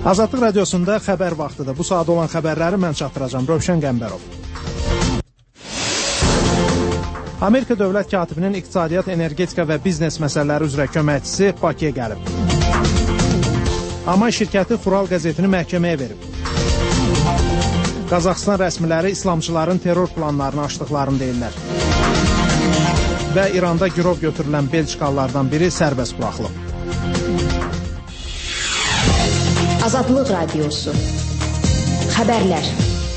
Azadlıq radiosunda xəbər vaxtıdır. Bu saat olan xəbərləri mən çatdıracağım. Rövşən Qəmbərov. Amerika dövlət katibinin iqtisadiyyat, energetika və biznes məsələləri üzrə köməkçisi Bakıya gəlib. Amay şirkəti Xural qəzetini məhkəməyə verib. Qazaxıstan rəsmiləri islamçıların terror planlarını açdıqlarını deyirlər. Və İranda girov götürülən Belçikalılardan biri sərbəst buraxılıb. Azadlıq Radiosu. Xəbərlər.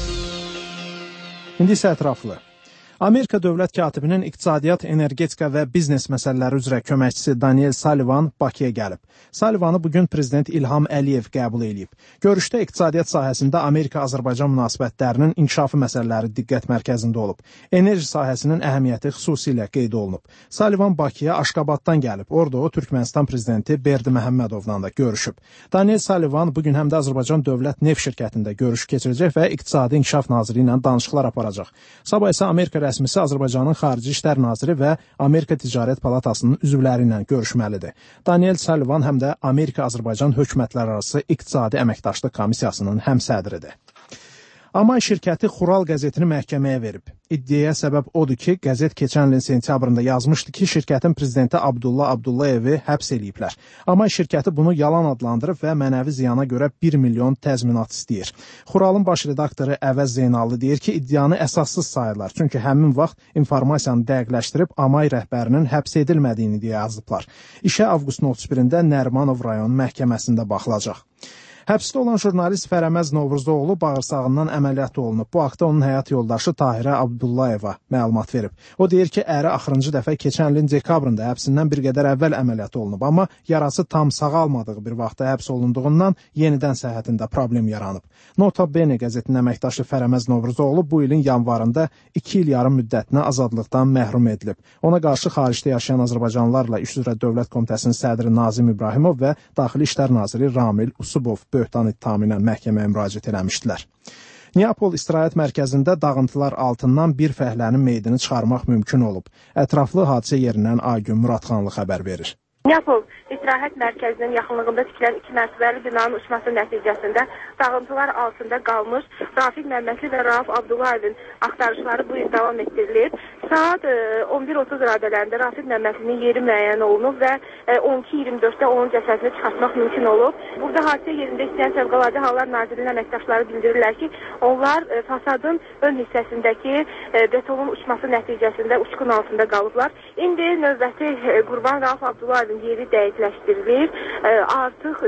İndi isə ətraflı. Amerika dövlət katibinin iqtisadiyyat, energetika və biznes məsələləri üzrə köməkçisi Daniel Sullivan Bakıya gəlib. Sullivanı bugün prezident İlham Əliyev qəbul edib. Görüşdə iqtisadiyyat sahəsində Amerika-Azərbaycan münasibətlərinin inkişafı məsələləri diqqət mərkəzində olub. Enerji sahəsinin əhəmiyyəti xüsusilə qeyd olunub. Sullivan Bakıya Aşqabaddan gəlib. Orada o Türkmənistan prezidenti Berdi Məhəmmədovla da görüşüb. Daniel Sullivan bugün həm də Azərbaycan Dövlət Neft şirkətində görüş keçirəcək və İqtisadi İnkişaf Naziri ilə danışıqlar aparacaq. Sabah isə Amerika rəsmisi Azərbaycanın Xarici İşlər Naziri və Amerika Ticarət Palatasının üzvləri ilə görüşməlidir. Daniel Sullivan həm də Amerika-Azərbaycan hökumətlərarası İqtisadi Əməkdaşlıq Komissiyasının həmsədridir. Amay şirkəti Xural qəzetini məhkəməyə verib. İddiaya səbəb odur ki, qəzet keçən ilin sentyabrında yazmışdı ki, şirkətin prezidenti Abdullah Abdullayevi həbs eləyiblər. Amay şirkəti bunu yalan adlandırıb və mənəvi ziyana görə 1 milyon təzminat istəyir. Xuralın baş redaktoru Əvəz Zeynallı deyir ki, iddianı əsassız sayırlar. Çünki həmin vaxt informasiyanı dəqiqləşdirib Amay rəhbərinin həbs edilmədiyini deyə yazıblar. İşə avqustun 31-də Nərimanov rayon məhkəməsində baxılacaq. Həbsdə olan jurnalist Fərəməz Novruzoğlu bağırsağından əməliyyat olunub. Bu haqda onun həyat yoldaşı Tahirə Abdullayeva məlumat verib. O deyir ki, əri axırıncı dəfə keçən ilin dekabrında həbsindən bir qədər əvvəl əməliyyat olunub, amma yarası tam sağalmadığı bir vaxtda həbs olunduğundan yenidən səhhətində problem yaranıb. Nota Bene qəzetinin əməkdaşı Fərəməz Novruzoğlu bu ilin yanvarında 2 il yarım müddətinə azadlıqdan məhrum edilib. Ona qarşı xaricdə yaşayan azərbaycanlılarla İş üzrə Dövlət Komitəsinin sədri Nazim İbrahimov və Daxili İşlər naziri Ramil Usubov böhtan ittihamı ilə məhkəməyə müraciət eləmişdilər. Neapol İstirahət Mərkəzində dağıntılar altından bir fəhlənin meyidini çıxarmaq mümkün olub. Ətraflı hadisə yerindən Aygün Muradxanlı xəbər verir. Neapol İstirahət Mərkəzinin yaxınlığında tikilən 2 mərtəbəli binanın uçması nəticəsində dağıntılar altında qalmış Rafiq Məmmədli və Rauf Abdullayevin axtarışları bu il davam etdirilir. Saat 11:30 radələrində Rafiq Məmmədlinin yeri müəyyən olunub və 12:24-də onun cəsədini çıxartmaq mümkün olub. Burada hadisə yerində işləyən Fövqəladə Hallar Nazirliyinin əməkdaşları bildirirlər ki, onlar fasadın ön hissəsindəki betonun uçması nəticəsində uçqun altında qalıblar. İndi növbəti qurban Rauf Abdullayevin yeri dəqiqləşdirilir. Artıq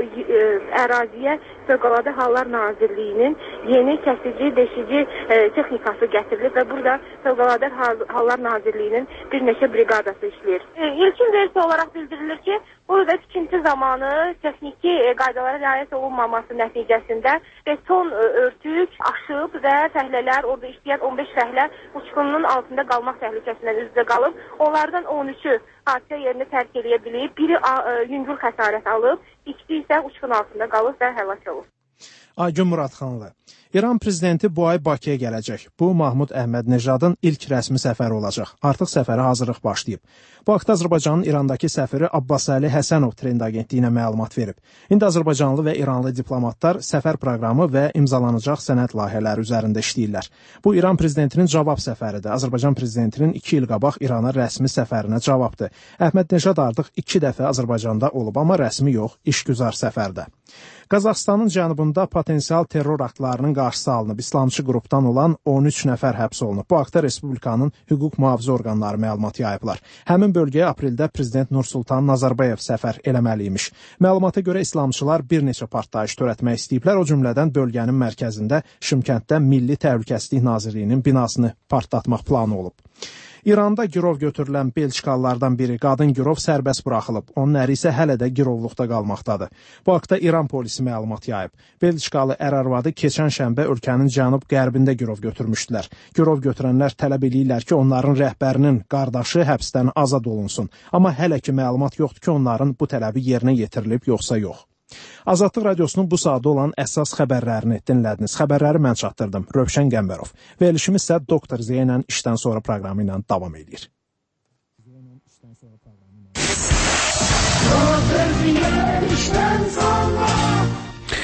əraziyə Fövqəladə Hallar Nazirliyinin yeni kəsici, deşici texnikası gətirilib və burada Fövqəladə Hallar Nazirliyinin bir neçə briqadası işləyir. İlkin versiya olaraq bildirilir ki, burada tikinti zamanı texniki qaydalara riayət olunmaması nəticəsində beton örtük aşıb və fəhlələr, orada işləyən 15 fəhlə uçqunun altında qalmaq təhlükəsindən üz-üzə qalıb. Onlardan 13-ü hadisə yerini tərk edə bilib, biri yüngül xəsarət alıb, ikisi isə uçqun altında qalıb və həlak olub. Aygün Muradxanlı. İran prezidenti bu ay Bakıya gələcək. Bu, Mahmud Əhməd-Nejadın ilk rəsmi səfəri olacaq. Artıq səfərə hazırlıq başlayıb. Bu haqda Azərbaycanın İrandakı səfiri Abbasəli Həsənov Trend agentliyinə məlumat verib. İndi Azərbaycanlı və İranlı diplomatlar səfər proqramı və imzalanacaq sənəd layihələri üzərində işləyirlər. Bu, İran prezidentinin cavab səfəridir. Azərbaycan prezidentinin 2 il qabaq İrana rəsmi səfərinə cavabdır. Əhməd-Nejad artıq 2 dəfə Azərbaycanda olub, amma rəsmi yox, işgüzar səfərdə. Qazaxıstanın cənubunda potensial terror aktlarının qarşısı alınıb. İslamçı qrupdan olan 13 nəfər həbs olunub. Bu haqda Respublikanın hüquq mühafizə orqanları məlumat yayıblar. Həmin bölgəyə apreldə prezident Nursultan Nazarbayev səfər eləməliymiş. Məlumata görə islamçılar bir neçə partlayış törətmək istəyiblər. O cümlədən bölgənin mərkəzində Şımkənddə Milli Təhlükəsizlik Nazirliyinin binasını partlatmaq planı olub. İranda girov götürülən Belçikalılardan biri, qadın girov sərbəst buraxılıb. Onun əri isə hələ də girovluqda qalmaqdadır. Bu haqda İran polisi məlumat yayıb. Belçikalı ər-arvadı keçən şənbə ölkənin cənub-qərbində girov götürmüşdülər. Girov götürənlər tələb eləyirlər ki, onların rəhbərinin qardaşı həbsdən azad olunsun. Amma hələ ki məlumat yoxdur ki, onların bu tələbi yerinə yetirilib yoxsa yox. Azadlıq radiosunun bu saatda olan əsas xəbərlərini dinlədiniz. Xəbərləri mən çatdırdım. Rövşən Qəmbərov. Verilişimiz isə Doktor Z ilə işdən sonra proqramı ilə davam edir.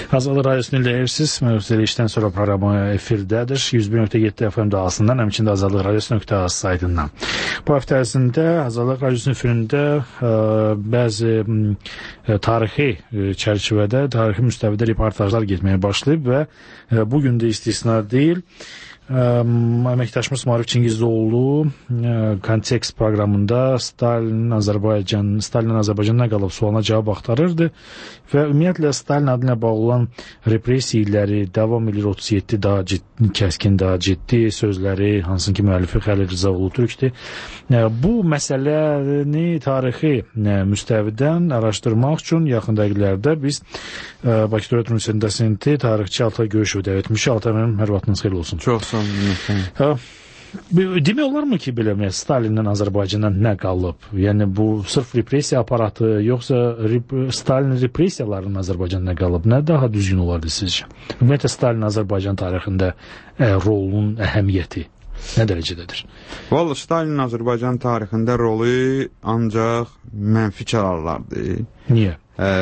Azadlıq Radiosunu dinləyirsiniz. Verilişdən sonra proqramı efirdədir. 101.7 FM dalğasından, həmçinin də azadlıqradios.az saytından. Bu həftə ərzində Azadlıq Radiosunun efirində bəzi tarixi çərçivədə, tarixi müstəvidə reportajlar getməyə başlayıb və bugün də istisna deyil. Əməkdaşımız Maarif Çingizlioğlu kontekst proqramında Stalinin Azərbaycandan nə qalıb sualına cavab axtarırdı və ümumiyyətlə Stalin adına bağlı olan repressiyaları davam edir. 37 daha ciddi, kəskin, daha ciddi sözləri, hansın ki müəllifi Xəlil Rza Ulutürkdür. Bu məsələni tarixi müstəvidən araşdırmaq üçün yaxın dəqiqələrdə biz Bakı Dövlət Universitetində tarixçi Altay Göyüşov dəvət etmişik. Altay mənim hər vaxtınız xeyirli olsun. Çox sağ olun. Demək olar mı ki, belə Stalindən Azərbaycandan nə qalıb? Yəni bu sırf repressiya aparatı, yoxsa Stalin repressiyalarının Azərbaycandan nə qalıb? Nə daha düzgün olardı sizcə? Ümumiyyətlə Stalin Azərbaycan tarixində rolunun əhəmiyyəti nə dərəcədədir? Vallahi Stalin Azərbaycan tarixində rolu ancaq mənfi kərarlardır. Niyə?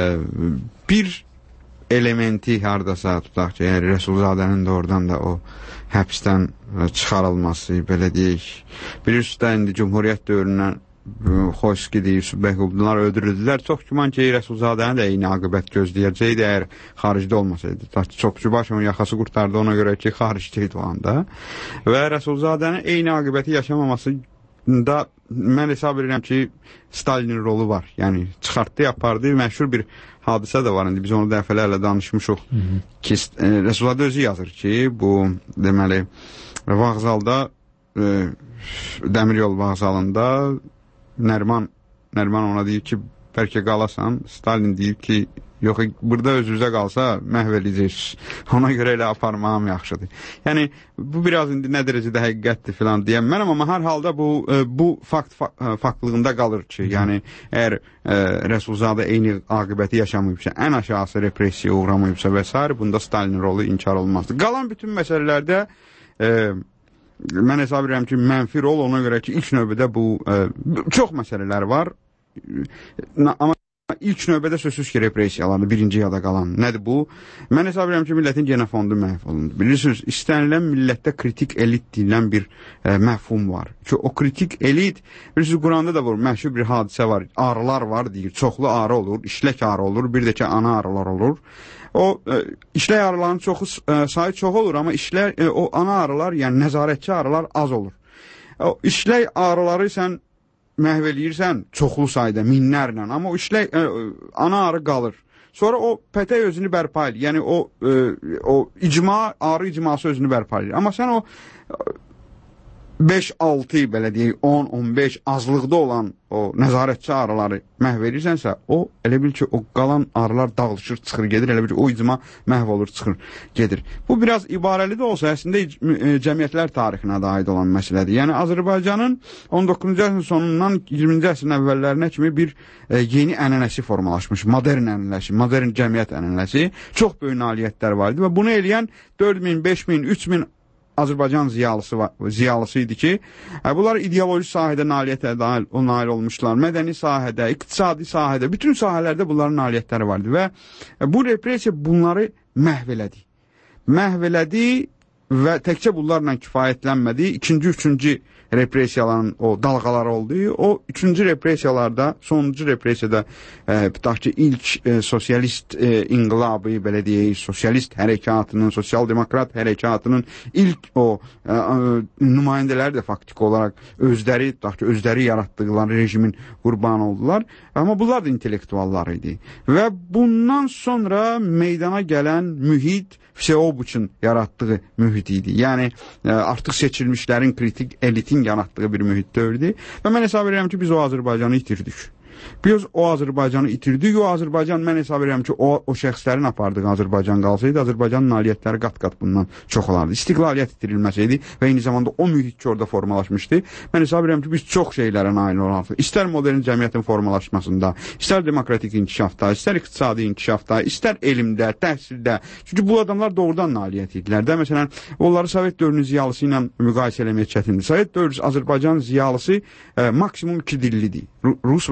Bir elementi hardasa tutaq ki, yəni Rəsulzadənin də oradan da o həbsdən çıxarılması, belə deyək. Bilirsiniz də indi Cumhuriyyət dövründən Xoyski deyir, Sübəhqublular öldürüldülər. Çox güman ki, Rəsulzadəni də eyni aqibət gözləyəcəkdi, əgər xaricdə olmasaydı. Çoxçubaşovun yaxası qurtardı ona görə ki, xaricdəydi o anda. Və Rəsulzadənin eyni aqibəti yaşamaması da mən hesab edirəm ki, Stalinin rolu var. Yəni, çıxartdı, yapardı. Məşhur bir hadisə də var. İndi biz onu dəfələrlə danışmışıq ki, Rəsulzadə özü yazır ki, bu, deməli, vağzalda, Dəmiryol vağzalında Nəriman ona deyir ki, bəlkə qalasan. Stalin deyir ki, yox, burada özünüzə qalsa məhv edəcəksiniz. Ona görə elə aparmağım yaxşıdır. Yəni, bu biraz indi nə dərəcədə həqiqətdir filan deyəmmənəm, amma hər halda bu faktlığında qalır ki, yəni, əgər Rəsulzadə eyni aqibəti yaşamayıbsa, ən aşağısı repressiya uğramayıbsa və s. bunda Stalinin rolu inkar olmazdır. Qalan bütün məsələlərdə mən hesab edirəm ki, mənfi rol ona görə ki, ilk növbədə bu çox məsələlər var, amma ilk növbədə sözsüz ki, repressiyalardır, birinci yada qalan. Nədir bu? Mən hesab edirəm ki, millətin genofondu məhv olundu. Bilirsiniz, istənilən millətdə kritik elit deyilən bir məfhum var. Ki, o kritik elit, bilirsiniz, Quranda da var, məşhur bir hadisə var, arılar var deyir, çoxlu arı olur, işlək arı olur, bir də ki, ana arılar olur. O işlək arıların sayı çox olur, amma o ana arılar, yəni nəzarətçi arılar az olur. O işlək arıları sən məhv eləyirsən çoxlu sayda, minlərlə, amma o işlək ana arı qalır. Sonra o pətək özünü bərpa edir, yəni o arı icması özünü bərpa edir. Amma sən o 5-6, belə deyək, 10-15 azlıqda olan o nəzarətçi arıları məhv edirsənsə, o, elə bil ki, o qalan arılar dağılışır, çıxır, gedir, elə bil ki, o icma məhv olur, çıxır, gedir. Bu biraz ibarəli də olsa, əslində cəmiyyətlər tarixinə də aid olan məsələdir. Yəni, Azərbaycanın 19-cu əsrin sonundan 20-ci əsrin əvvəllərinə kimi bir yeni ənənəsi formalaşmış, modern ənənəsi, modern cəmiyyət ənənəsi, çox böyük nailiyyətlər var idi və bunu eləyən 4000, 5000, 3000 Azərbaycan ziyalısı idi ki, bunlar ideoloji sahədə nailiyyətə nail olmuşlar, mədəni sahədə, iqtisadi sahədə, bütün sahələrdə bunların nailiyyətləri vardı və bu repressiya bunları məhv elədi. Məhv elədi və təkcə bunlarla kifayətlənmədi. İkinci, üçüncü repressiyaların o dalğaları oldu. O üçüncü repressiyalarda, sonuncu repressiyada tutaq ki, ilk sosialist inqilabı, belə deyək, sosialist hərəkatının, sosial-demokrat hərəkatının ilk o nümayəndələri də faktiki olaraq özləri yaratdıqları rejimin qurbanı oldular. Amma bunlar da intellektuallar idi. Və bundan sonra meydana gələn mühit Vseobuçun yaratdığı mühit idi. Yəni, artıq seçilmişlərin kritik elitin yaratdığı bir mühit dövrdü. Və mən hesab edirəm ki, biz o Azərbaycanı itirdik. Biz o Azərbaycanı itirdik. O Azərbaycan, mən hesab edirəm ki, o şəxslərin apardığı Azərbaycan qalsaydı, Azərbaycanın nailiyyətləri qat-qat bundan çox olardı. İstiqlaliyyət itirilməsəydi və eyni zamanda o mühit ki, orada formalaşmışdı. Mən hesab edirəm ki, biz çox şeylərə nail olardı. İstər modern cəmiyyətin formalaşmasında, istər demokratik inkişafda, istər iqtisadi inkişafda, istər elmdə, təhsildə. Çünki bu adamlar doğrudan nailiyyət idilər də. Məsələn, onları Sovet dövrünün ziyalısı ilə müqayisə eləmək çətindir. Sovet dövrü Azərbaycan ziyalısı maksimum iki dillidir. Rus və Azərbaycan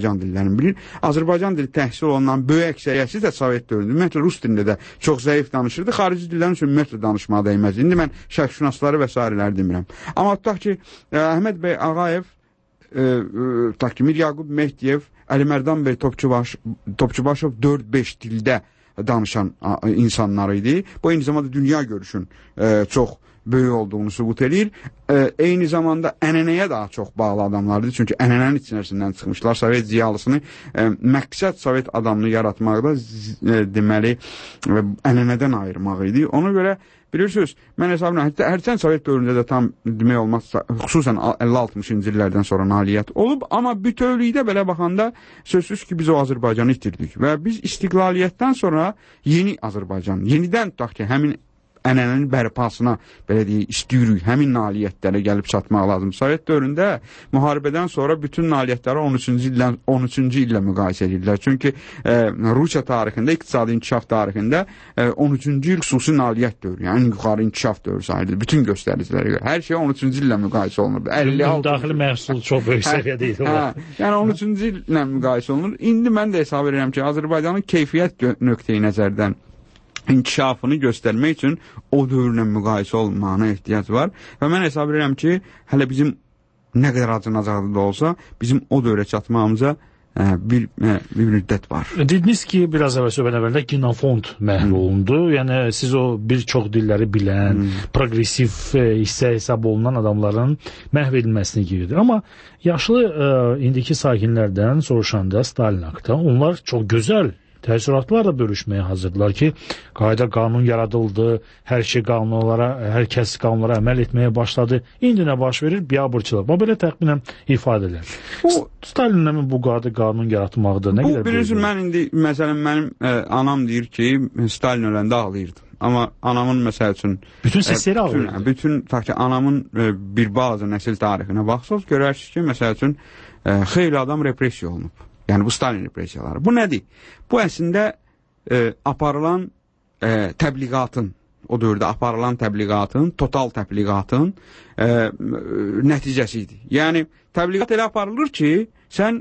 Azərbaycan dillərini bilir. Azərbaycan dili təhsil olunan böyük əksəriyyəti də Sovet dövründə, ümumiyyətlə rus dilində də çox zəif danışırdı. Xarici dillərin üçün ümumiyyətlə danışmağa dəyməz. İndi mən şərqşünasları və s. demirəm. Amma tutaq ki, Əhməd bəy Ağayev, tutaq ki, Mir Yaqub Mehdiyev, Əli Mərdan bəy Topçubaşov 4-5 dildə danışan insanlar idi. Bu eyni zamanda dünya görüşün çox böyük olduğunu sübut edir. Eyni zamanda ənənəyə daha çox bağlı adamlardır. Çünki ənənənin içərisindən çıxmışlar. Sovet ziyalısını, məqsəd Sovet adamını yaratmaqda deməli ənənədən ayırmaq idi. Ona görə bilirsiniz, mən hesabına, hərçənd Sovet dövründə də tam demək olmazsa, xüsusən 50-60-cı illərdən sonra nailiyyət olub, amma bütövlükdə belə baxanda sözsüz ki, biz o Azərbaycanı itirdik və biz istiqlaliyyətdən sonra yeni Azərbaycan, yenidən tutaq ki, həmin ənənənin bərpasına, belə deyək, istəyirik, həmin nailiyyətlərə gəlib çatmaq lazım. Sovet dövründə müharibədən sonra bütün nailiyyətləri 13-cü illə müqayisə edirlər. Çünki Rusiya tarixində, iqtisadi inkişaf tarixində 13-cü il xüsusi nailiyyət dövrü, yəni yuxarı inkişaf dövrü sayılır. Bütün göstəricilərə görə. Hər şey 13-cü illə müqayisə olunur. Daxili məhsul çox böyük səviyyədə idi. Yəni 13-cü illə müqayisə olunur. İndi mən də hesab edirəm ki, Azərbaycanın keyfiyyət nöqteyi nəzərdən inkişafını göstərmək üçün o dövrlə müqayisə olmağına ehtiyac var. Və mən hesab edirəm ki, hələ bizim nə qədər acınacaqlı da olsa, bizim o dövrə çatmağımıza bir müddət var. Dediniz ki, biraz əvvəl söhbət əvvəldə kinofond məhv olundu. Yəni siz o bir çox dilləri bilən, progresiv hissə hesab olunan adamların məhv edilməsini gedir. Amma yaşlı indiki sakinlərdən soruşanda Stalin haqqında onlar çox gözəl təəssüratlarla bölüşməyə hazırdılar ki, qayda qanun yaradıldı, hər şey qanunlara, hər kəs qanunlara əməl etməyə başladı. İndi nə baş verir? Biabırçılıq. Bu belə təxminən ifadə edir. Stalinlə bu qanun yaratmaqda nə qədər? Bilirsiniz, mən indi, məsələn, mənim anam deyir ki, Stalin öləndə ağlayırdım. Amma anamın, məsəl üçün... Bütün sesləri ağlayırdı. Bütün, tutaq ki, anamın bir balaca nəsil tarixinə baxsınız, görərsiniz ki, məsəl üçün, xeyli adam repressiya olunub. Yəni bu Stalin repressiyaları. Bu nədir? Bu əslində aparılan təbliğatın, o dövrdə aparılan təbliğatın, total təbliğatın nəticəsi idi. Yəni təbliğat elə aparılır ki, sən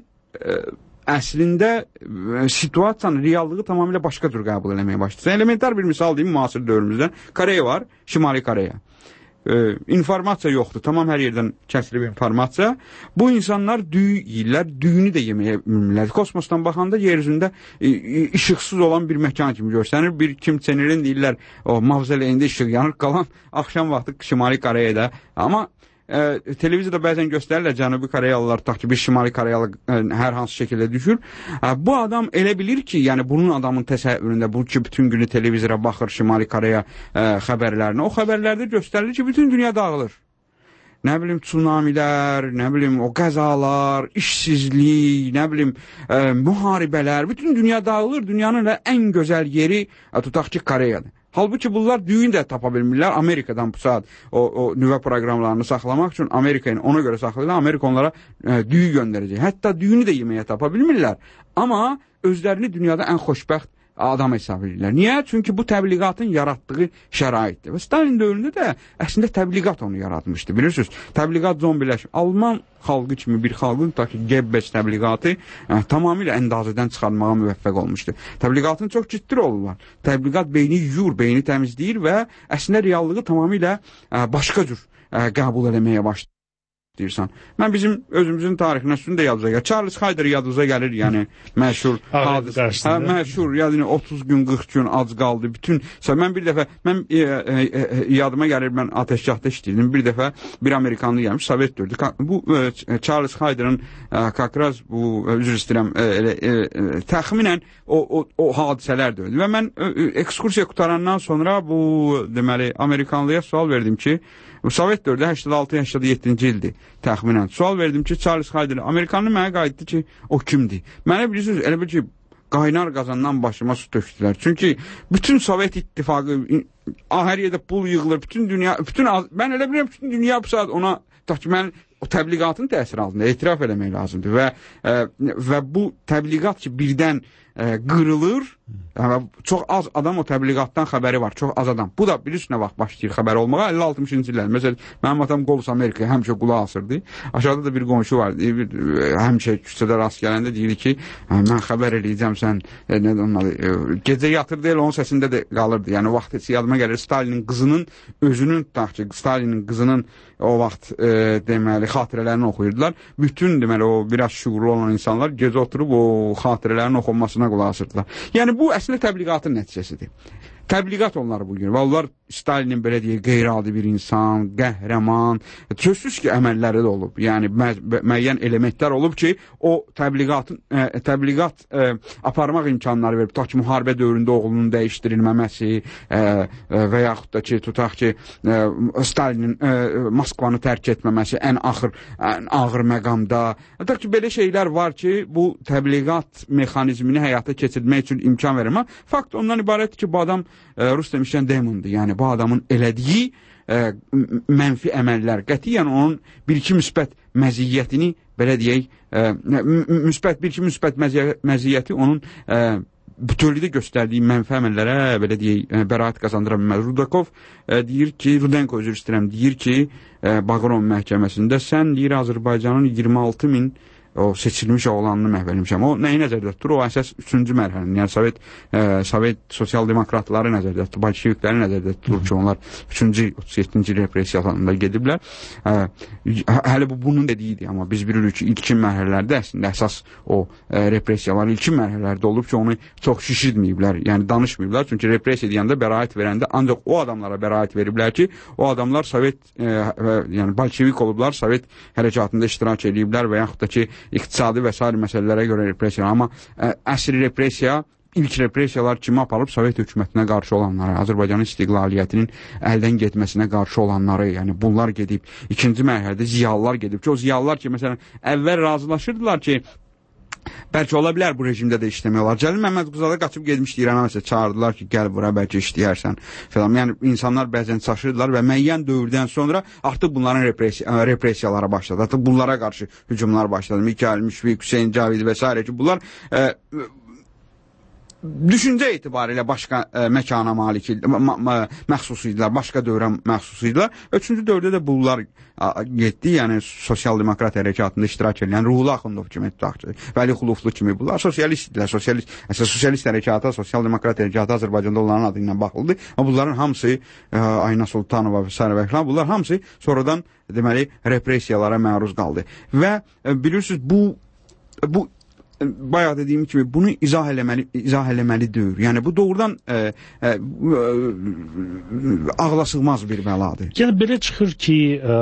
əslində situasiyanın, reallığı tamamilə başqa cür qəbul eləməyə başlayır. Elementar bir misal deyim müasir dövrümüzdən. Koreya var, Şimali Koreya. İnformasiya yoxdur. Tamam, hər yerdən kəsilib informasiya. Bu insanlar düyü yeyirlər, düyünü də yeməyə bilmirlər. Kosmosdan baxanda yer üzündə işıqsız olan bir məkan kimi görsənir. Bir kimçenirin deyirlər, o mavzələyində işıq yanır, qalan axşam vaxtı Şimali Koreyada. Amma televiziyada bəzən göstərirlər Cənubi Koreyalılar, tutaq ki, bir Şimali Koreyalı hər hansı şəkildə düşür. Bu adam elə bilir ki, yəni bunun adamın təsəvvüründə bu ki, bütün günü televizora baxır Şimali Koreya xəbərlərinə. O xəbərlərdə göstərilir ki, bütün dünya dağılır. Nə bilim, tsunamilər, nə bilim, o qəzalar, işsizlik, nə bilim, müharibələr, bütün dünya dağılır. Dünyanın ən gözəl yeri, tutaq ki, Koreyadır. Halbuki bunlar düyün də tapa bilmirlər. Amerikadan bu saat o nüvə proqramlarını saxlamaq üçün Amerika'nı ona görə saxlayırlar. Amerika onlara düyü göndərəcək. Hətta düyünü də yeməyə tapa bilmirlər. Amma özlərini dünyada ən xoşbəxt adam hesab edirlər. Niyə? Çünki bu təbliğatın yaratdığı şəraitdir. Və Stalin dövründə də əslində təbliğat onu yaratmışdı. Bilirsiniz, təbliğat zombiləşib. Alman xalqı kimi bir xalqın, ta ki, Goebbels təbliğatı tamamilə əndazədən çıxarmağa müvəffəq olmuşdu. Təbliğatın çox ciddi rolu var. Təbliğat beyni yuyur, beyni təmizləyir və əslində reallığı tamamilə başqa cür qəbul eləməyə başlayır. Deyirsən. Mən bizim özümüzün tarixinə üstündə yadımıza gəlir. Charles Hayder yadımıza gəlir, yəni məşhur hadisə. Məşhur, yəni 30 gün, 40 gün ac qaldı. Bütün mən bir dəfə yadıma gəlir, mən ateşgahda işləyirdim. Bir dəfə bir Amerikanlı gəlmiş, Sovet dördü. Bu Charles Hayder'ın kakraz bu üzr istəyirəm, təxminən o hadisələr dördü. Və mən ekskursiya qutarandan sonra bu deməli Amerikanlıya sual verdim ki, Sovet dövrdə 86-87-ci ildir təxminən. Sual verdim ki, Charles Hayder, Amerikanlı mənə qayıtdı ki, o kimdir? Mənə bilirsiniz, elə bir ki, qaynar qazandan başıma su tökdülər. Çünki bütün Sovet İttifaqı, hər yerdə pul yığılır, bütün dünya, mən elə bilirəm, bütün dünya bu saat ona, mən o təbliğatın təsiri altında etiraf eləmək lazımdır və bu təbliğat ki, birdən qırılır. Yəni, çox az adam o təbliğatdan xəbəri var, çox az adam. Bu da bilirsin nə vaxt başlayır xəbər olmağa, 50-60-cı illər. Məsələn, mənim atam Qolus Amerikaya həmişə qulaq asırdı. Aşağıda da bir qonşu vardı, həmişə küçədə rast gələndə deyirdi ki, mən xəbər eləyəcəm sən, gecə yatırdı, elə onun səsində də qalırdı. Yəni, vaxt heç yadıma gəlir, Stalinin qızının özünün, tutaq ki, Stalinin qızının o vaxt deməli, xatirələrini oxuyurdular. Bütün deməli, o biraz şuurlu olan insanlar gecə oturub o xatirələrin oxunmasına qulaq asırdılar. Yəni, bu əslində təbliğatın nəticəsidir. Təbliğat onları bugün və onlar Stalinin belə deyək, qeyri-adi bir insan, qəhrəman, sözsüz ki, əməlləri də olub. Yəni, müəyyən elementlər olub ki, o təbliğat aparmaq imkanları verib. Tutaq ki, müharibə dövründə oğlunun dəyişdirilməməsi və yaxud da ki, tutaq ki, Stalinin Moskvanı tərk etməməsi ən ağır məqamda. Tutaq ki, belə şeylər var ki, bu təbliğat mexanizmini həyata keçirmək üçün imkan verir. Amma fakt ondan ibarətdir ki, bu adam Rus demişkən demondur. Yəni, bu adamın elədiyi mənfi əməllər qətiyyən onun bir-iki müsbət məziyyətini, belə deyək, bir-iki müsbət məziyyəti onun bütövlükdə göstərdiyi mənfi əməllərə, belə deyək, bəraət qazandıra bilməz. Rudenko üzr istəyirəm, deyir ki, Bağırov məhkəməsində sən deyir Azərbaycanın 26.000 o seçilmiş oğlanını məhv etmişəm. O nəyi nəzərdə tutur? O əsas 3-cü mərhələni, yəni Sovet sosial-demokratları nəzərdə tutur, bolşevikləri nəzərdə tutur ki, onlar 3-cü, 37-ci repressiyalarında gediblər. Hələ bu bunun dediyidir, amma biz bilirik ki, ilkin mərhələlərdə əslində əsas o repressiyalar ilkin mərhələlərdə olub ki, onu çox şişirməyiblər, yəni danışmayıblar. Çünki repressiya deyəndə bəraət verəndə ancaq o adamlara bəraət veriblər ki, o adamlar Sovet, yəni bolşevik olublar, Sovet hərəkatında iştirak ediblər və yaxud da ki, iqtisadi və s. məsələlərə görə repressiya. Amma əsr repressiya, ilk repressiyalar kimi aparıb Sovet hökumətinə qarşı olanları, Azərbaycanın istiqlaliyyətinin əldən getməsinə qarşı olanları, yəni bunlar gedib, ikinci mərhələdə ziyalılar gedib ki, o ziyalılar ki, məsələn, əvvəl razılaşırdılar ki, bəlkə ola bilər bu rejimdə də işləmək olar. Cəlil Məmmədquzada qaçıb gedmişdi İrana, məsələn, çağırdılar ki, gəl bura, bəlkə işləyərsən falan. Yəni, insanlar bəzən çaşırdılar və müəyyən dövrdən sonra artıq bunların repressiyalara başladı. Artıq bunlara qarşı hücumlar başladı. Mikail Müşfiq, Hüseyin Cavidi və s. ki, bunlar düşüncə etibarilə başqa məkana malik məxsus idilər, başqa dövrə məxsus idilər. Üçüncü dövrdə də bunlar getdi, yəni sosial-demokrat hərəkatında iştirak edən Ruhullah Axundov kimi, Vəli Xuluflu kimi bunlar sosialist idilər. Sosialist hərəkata, sosial-demokrat hərəkata Azərbaycanda onların adı ilə baxıldı. Amma bunların hamısı, Ayna Sultanova və s. bunlar hamısı sonradan deməli repressiyalara məruz qaldı. Və bilirsiniz, bu bayaq dediyim kimi bunu izah eləməli deyil. Yəni bu doğrudan ağla sığmaz bir bəladır. Yəni belə çıxır ki,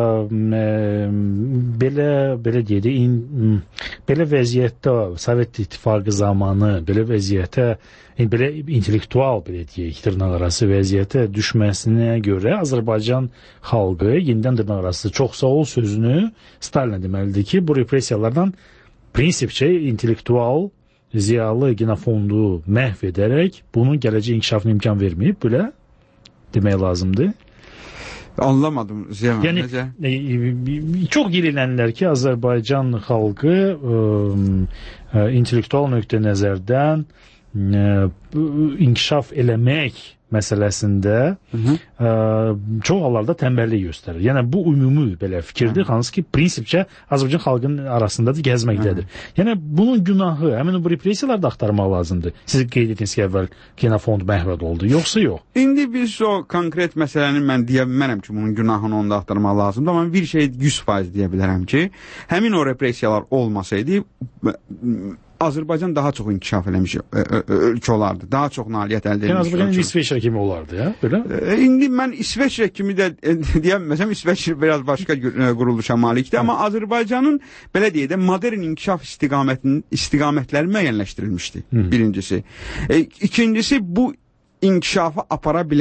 belə deyək, belə vəziyyətdə Sovet İttifaqı zamanı belə vəziyyətə, belə intellektual, belə deyək, dırnaqarası vəziyyətə düşməsinə görə Azərbaycan xalqı yenidən dırnaqarası çox sağ ol sözünü Stalinə deməlidir ki, bu repressiyalardan prinsipcə intellektual, ziyalı genofondu məhv edərək bunun gələcək inkişafına imkan verməyib, belə demək lazımdır. Anlamadım Ziyan. Yəni, çox yenilənlər ki, Azərbaycan xalqı intellektual nöqtə nəzərdən inkişaf eləmək məsələsində çox hallarda tənbəllik göstərir. Yəni, bu ümumi belə fikirdir, hansı ki, prinsipcə Azərbaycan xalqının arasında da gəzməkdədir. Yəni, bunun günahı, həmin bu repressiyalar da axtarmaq lazımdır. Siz qeyd etdiniz ki, əvvəl genofond məhv oldu, yoxsa yox? İndi biz o konkret məsələni mən deyə bilmərəm ki, bunun günahını onda axtarmaq lazımdır, amma bir şey 100% deyə bilərəm ki, həmin o repressiyalar olmasaydı, Azərbaycan daha çox inkişaf eləmiş ölkə olardı. Daha çox nailiyyət əldə etmiş. Yəni Azərbaycan İsveçrə kimi olardı, ya? Belə? İndi mən İsveçrə kimi də deyəməsəm, İsveçrə biraz başqa quruluşa malikdir, amma Azərbaycanın belə deyək də modern inkişaf istiqamətləri müəyyənləşdirilmişdi. Birincisi. İkincisi, bu inkişafı apara biləcək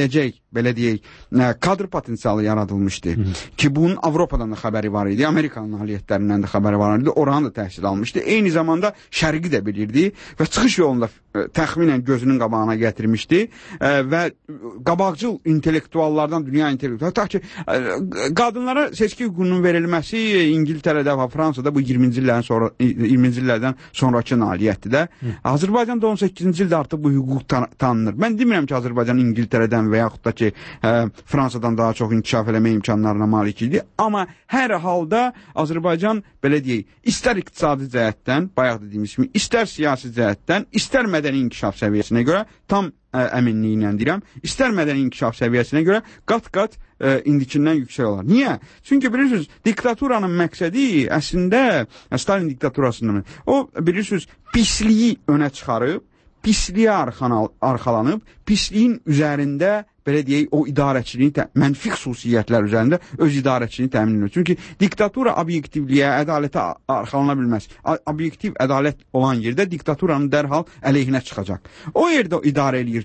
belə deyək, kadr potensialı yaradılmışdı. Ki bunun Avropadan da xəbəri var idi, Amerikanın nailiyyətlərindən də xəbəri var idi, oranı da təhsil almışdı. Eyni zamanda şərqi də bilirdi və çıxış yolunda təxminən gözünün qabağına gətirmişdi və qabaqcıl intellektuallardan, dünya intellektualları, ta ki, qadınlara seçki hüququnun verilməsi İngiltərədə və Fransada bu 20-ci illərdən sonraki nailiyyətdir də. Azərbaycanda 18-ci ildə artıq bu hüquq tanınır. Mən demirəm ki, Azərbaycan İngiltərədən və yaxud da ki, Fransadan daha çox inkişaf eləmə imkanlarına malik idi. Amma hər halda Azərbaycan, belə deyək, istər iqtisadi cəhətdən, bayaq dediyimiz kimi, istər siyasi cəhətdən, istər mədəni inkişaf səviyyəsinə görə, tam əminliklə deyirəm, istər mədəni inkişaf səviyyəsinə görə qat-qat indikindən yüksək olar. Niyə? Çünki bilirsiniz, diktaturanın məqsədi əslində, Stalin diktaturasının, o bilirsiniz, pisliyi önə çıxarıb, pisliyə arxalanıb, pisliyin üzərində, belə deyək, o idarəçiliyin, mənfi xüsusiyyətlər üzərində öz idarəçiliyini təmin edir. Çünki diktatura obyektivliyə, ədalətə arxalana bilməz. Obyektiv ədalət olan yerdə diktaturanın dərhal əleyhinə çıxacaq. O yerdə idarə eləyir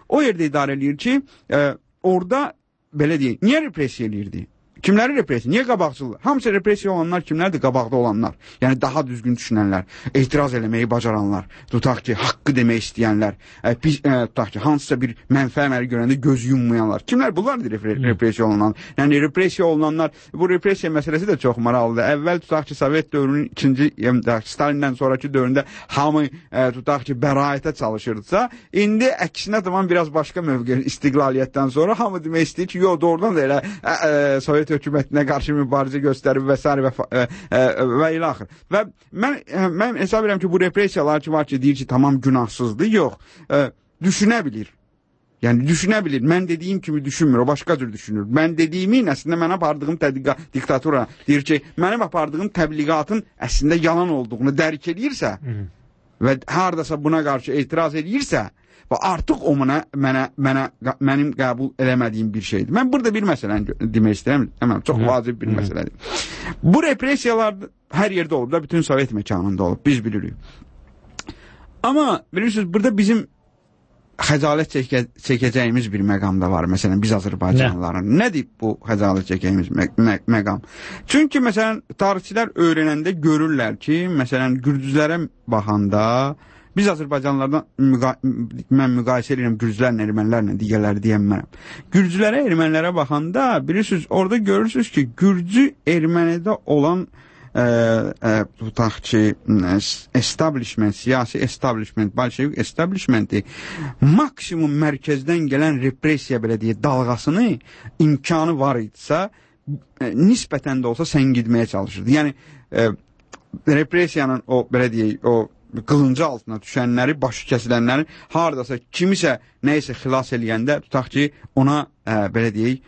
ki, orada, belə deyək, niyə repressiya eləyirdi? Kimləri repressiya? Niyə qabaqcılır? Hamısı repressiya olanlar kimlərdir? Qabaqda olanlar. Yəni daha düzgün düşünənlər, etiraz eləməyi bacaranlar, tutaq ki, haqqı demək istəyənlər, tutaq ki, hansısa bir mənfə əməli görəndə göz yummayanlar. Kimlər? Bunlardır repressiya olunanlar. Yəni repressiya olunanlar, bu repressiya məsələsi də çox maraqlıdır. Əvvəl tutaq ki, Sovet dövrünün ikinci, Stalindən sonraki dövründə hamı tutaq ki, bəraətə çalışırdısa, indi əksinə tamam biraz başqa mövqe istiqlaliyyətdən sonra hamı demək istəyir ki, yox, doğrudan da elə Sovet hökumətinə qarşı mübarizə göstərib və s. və ilə axır. Və mən hesab edirəm ki, bu repressiyalar ki, var ki, deyir ki, tamam günahsızdır. Yox, düşünə bilir. Yəni, düşünə bilir. Mən dediyim kimi düşünmür, o başqa cür düşünür. Mən dediyimin, əslində mənə apardığım diktatura deyir ki, mənim apardığım təbliğatın əslində yalan olduğunu dərk edirsə və haradasa buna qarşı etiraz edirsə, və artıq o mənim qəbul eləmədiyim bir şeydir. Mən burada bir məsələni demək istəyirəm, çox vacib bir məsələdir. Bu repressiyalar hər yerdə olub da, bütün Sovet məkanında olub, biz bilirik. Amma bilirsiniz, burada bizim xəcalət çəkəcəyimiz bir məqam da var, məsələn, biz Azərbaycanlıların. Nədir bu xəcalət çəkəcəyimiz məqam? Çünki, məsələn, tarixçilər öyrənəndə görürlər ki, məsələn, Gürcülərə baxanda, biz Azərbaycanlılardan, mən müqayisə edirəm Gürcülərlə, ermənilərlə, digərləri deyəmmərəm. Gürcülərə, ermənilərə baxanda, bilirsiniz, orada görürsünüz ki, Gürcü ermənidə olan, tutaq ki, establishment, siyasi establishment, bolşevik establishmenti maksimum mərkəzdən gələn repressiya, belə deyək, dalğasını imkanı var idisə, nisbətən də olsa səngidməyə çalışırdı. Yəni, repressiyanın o, belə deyək, o qılıncı altına düşənləri, başı kəsilənləri haradasa kimisə nəyisə xilas eləyəndə tutaq ki, ona, belə deyək,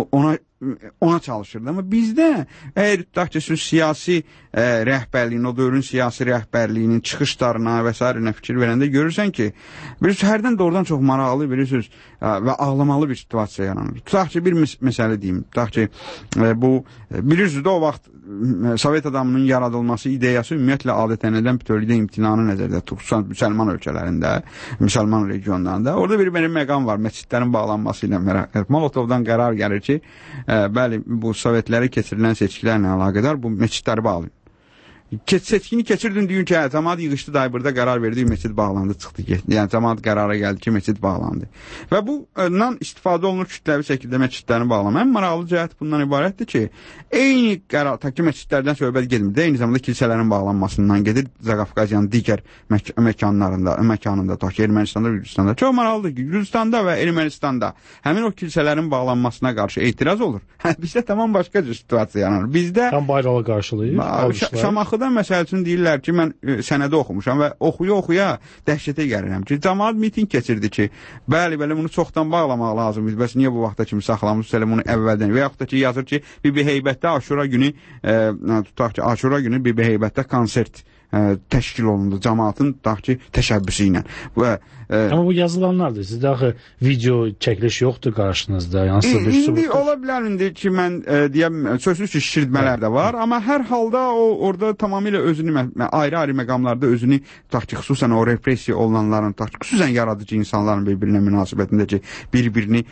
ona çalışırdı. Amma bizdə, əgər tutaq ki, siyasi rəhbərliyin, o dövrün siyasi rəhbərliyinin çıxışlarına və s. fikir verəndə görürsən ki, bilirsiniz, hərdən doğrudan çox maraqlı, bilirsiniz, və ağlamalı bir situasiya yaranır. Tutaq ki, bir məsələ deyim, tutaq ki, bu, bilirsiniz, o vaxt Sovet adamının yaradılması ideyası ümumiyyətlə adətənədən bütövlükdə imtinanı nəzərdə tutulsan müsəlman ölkələrində, müsəlman regionlarında. Orada bir mənim məqam var, məscidlərin bağlanması ilə məraq. Molotovdan qərar gəlir ki, bəli, bu Sovetlərə keçirilən seçkilərlə əlaqədar bu məscidləri bağlayın. Seçkini keçirdin, deyin ki, cəmaat yığışdı, burada qərar verdi, məscid bağlandı, çıxdı, getdi. Yəni, cəmaat qərara gəldi ki, məscid bağlandı. Və bundan istifadə olunur kütləvi şəkildə məscidlərini bağlama. Ən maraqlı cəhət bundan ibarətdir ki, eyni qərar, ta ki, məscidlərdən söhbət gedmir, eyni zamanda kilsələrin bağlanmasından gedir, Zaqafqaziyanın digər məkanında, ta ki, Ermənistanda, Gürcüstanda. Çox maraqlıdır ki, Gürcüstanda və Ermənistanda həmin o kilsələrin bağlanmasına qarşı etiraz olur. Bizdə tamam başqa cür situasiya yaranır. Bizdə tam bayrağı qarşılayır. Şamaxıda məsəl üçün deyirlər ki, mən sənədə oxumuşam və oxuya dəhşətə gəlirəm ki, cəmaat miting keçirdi ki, bəli, bunu çoxdan bağlamaq lazımdır, bəs niyə bu vaxta kimi saxlamışsınız, elə bunu əvvəldən və yaxud da ki, yazır ki, Bibi Heybətdə Aşura günü, tutaq ki, Aşura günü Bibi Heybətdə konsert təşkil olundu cəmaatın tutaq ki, təşəbbüsü ilə. Amma bu yazılanlardır. Sizdə axı video çəkiliş yoxdur qarşınızda. İndi ola bilər ki, mən deyəm, sözsüz ki, şişirdmələr də var, amma hər halda orada tamamilə özünü, ayrı-ayrı məqamlarda özünü, tutaq ki, xüsusən o repressiya olunanların, xüsusən yaradıcı insanların bir-birinə münasibətində ki, bir-birini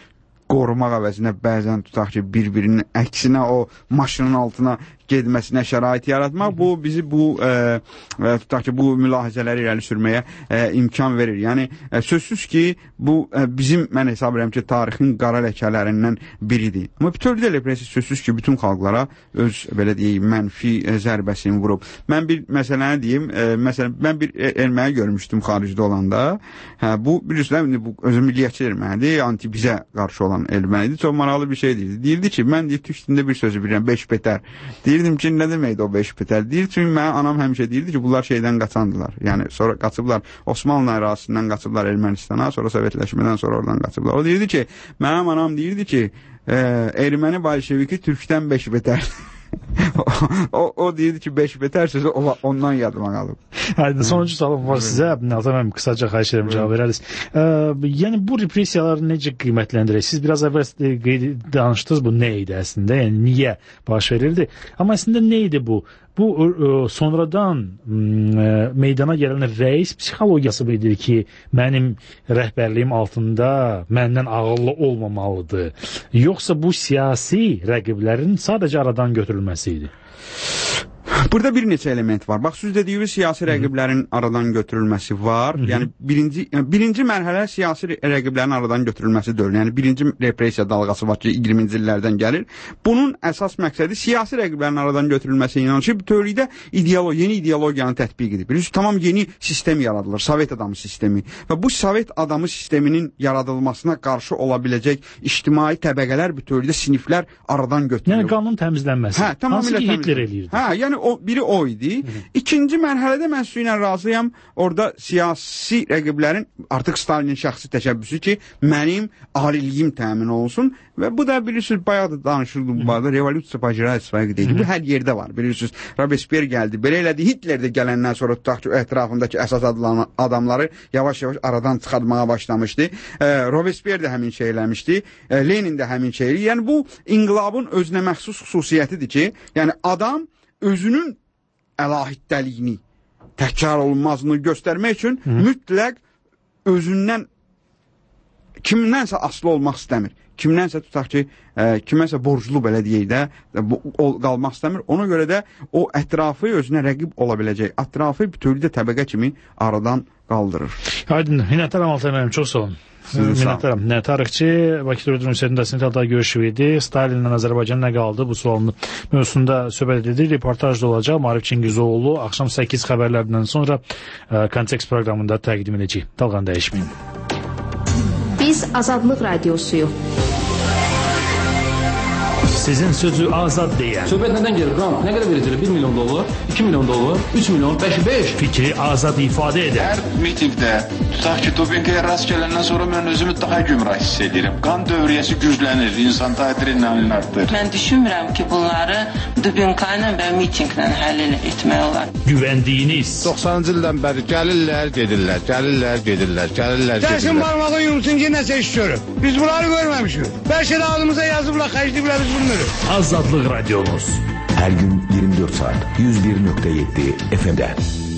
qorumaq əvəzinə bəzən tutaq ki, bir-birinin əksinə o maşının altına getməsinə şərait yaratmaq, bu bizi tutaq ki, bu mülahizələri irəli sürməyə imkan verir. Yəni, sözsüz ki, bu bizim, mən hesab edirəm ki, tarixin qara ləkələrindən biridir. Amma bütövlükdə repressiya sözsüz ki, bütün xalqlara öz, belə deyək, mənfi zərbəsini vurub. Mən bir məsələni deyim, məsələn, mən bir erməni görmüşdüm xaricdə olanda. Bu, bilirsiniz, bu özü milliyyətçi ermənidir, anti-bizə qarşı olan ermənidir. Çox maraqlı bir şey deyildi. Deyildi ki, mən türk dilində bir sözü bilirəm, 5 betər. Deyirdim ki, nə deməkdir o 5 betər? Deyir, çünki mənim anam həmişə deyirdi ki, bunlar şeydən qaçandılar. Yəni, sonra qaçıblar, Osmanlı ərazisindən qaçıblar Ermənistana, sonra Sovetləşmədən sonra oradan qaçıblar. O deyirdi ki, mənim anam deyirdi ki, erməni bolşeviki türkdən 5 betər. o deyirdi ki, 5 betər sözü ondan yadıma qalıb. Aydın, sonuncu sualım var sizə. Tamam, qısaca xahiş edirəm, cavab verəriz. Yəni, bu repressiyaları necə qiymətləndirək? Siz biraz əvvəl danışdınız, bu nə idi əslində? Yəni, niyə baş verildi? Amma əslində nə idi bu? Bu, sonradan meydana gələn reis psixologiyası bilir ki, mənim rəhbərliyim altında məndən ağıllı olmamalıdır. Yoxsa bu siyasi rəqiblərin sadəcə aradan götürülməsi idi? Burada bir neçə element var. Bax, siz dediyiniz siyasi rəqiblərin aradan götürülməsi var. Yəni, birinci mərhələ siyasi rəqiblərin aradan götürülməsi deyil. Yəni, birinci repressiya dalğası var ki, 20-ci illərdən gəlir. Bunun əsas məqsədi siyasi rəqiblərin aradan götürülməsi inanışı bütövlükdə yeni ideologiyanın tətbiqidir. Bilirsiniz, tamam yeni sistem yaradılır, Sovet adamı sistemi. Və bu Sovet adamı sisteminin yaradılmasına qarşı ola biləcək ictimai təbəqələr, bütövlükdə siniflər aradan götürülür. Yəni, qanun təmizlənməsi. Hə, tamamilə Hansı Hitler eləyirdi? Hə, yəni, biri o idi. İkinci mərhələdə mən sizinlə razıyam. Orada siyasi rəqiblərin artıq Stalinin şəxsi təşəbbüsü ki, mənim aliliyim təmin olsun və bu da bilirsiniz, bayaq da danışıldı bu barədə, revolyusiya bacıra istifayı deyil. Bu hər yerdə var. Bilirsiniz, Robespierre gəldi. Belə elədi. Hitler də gələndən sonra tutaq ki, ətrafındakı əsas adamları yavaş-yavaş aradan çıxartmağa başlamışdı. Robespierre də həmin şey eləmişdi. Lenin də həmin şey elədi. Yəni, bu inqilabın özünə məxsus xüsusiyyətidir ki, yəni adam özünün əlahidəliyini, təkrar olunmazlığını göstərmək üçün mütləq özündən kimdənsə asılı olmaq istəmir. Kimdənsə tutaq ki, kiməsə borclu belə deyək də qalmaq istəmir. Ona görə də o ətrafı özünə rəqib ola biləcək. Ətrafı bütövlükdə təbəqə kimi aradan qaldırır. Aydın, Minətər Amaltay mənim, çox sağ olun. Minnətdaram. Tarixçi Bakı Dövlət Universitetində Sintalda görüşüydü. Stalinlə Azərbaycan nə qaldı? Bu sualın mövzusunda söhbət edilir. Reportaj da olacaq. Marif Çingizoğlu axşam 8 xəbərlərdən sonra Kontekst proqramında təqdim edəcək. Dalğanı dəyişməyin. Biz Azadlıq Radiosuyuq. Sizin sözü azad deyən. Söhbət nədən gelir? Qrant nə qədər verəcək? 1 milyon dollar, 2 milyon dollar, 3 milyon, 5. Fikri azad ifadə edən. Hər mitingdə tutaq ki, dopinqaya rast gələndən sonra mən özümü daha gümrah hiss edirəm. Qan dövriyyəsi güclənir, insanda adrenalin artır. Mən düşünmürəm ki, bunları dopinqla və mitinqlə həll etmək olar. Güvəndiyiniz. 90-cı ildən bəri gəlirlər, gedirlər, gəlirlər, gedirlər, gəlirlər, gedirlər. Gəlsin barmağı yumsun ki, nəsə iş görür. Biz bunları görməmişik. Bəlkə də adımıza yazıblar, xərcliblər biz bunları. Azadlıq Radiomuz. Hər gün 24 saat 101.7 FM-də.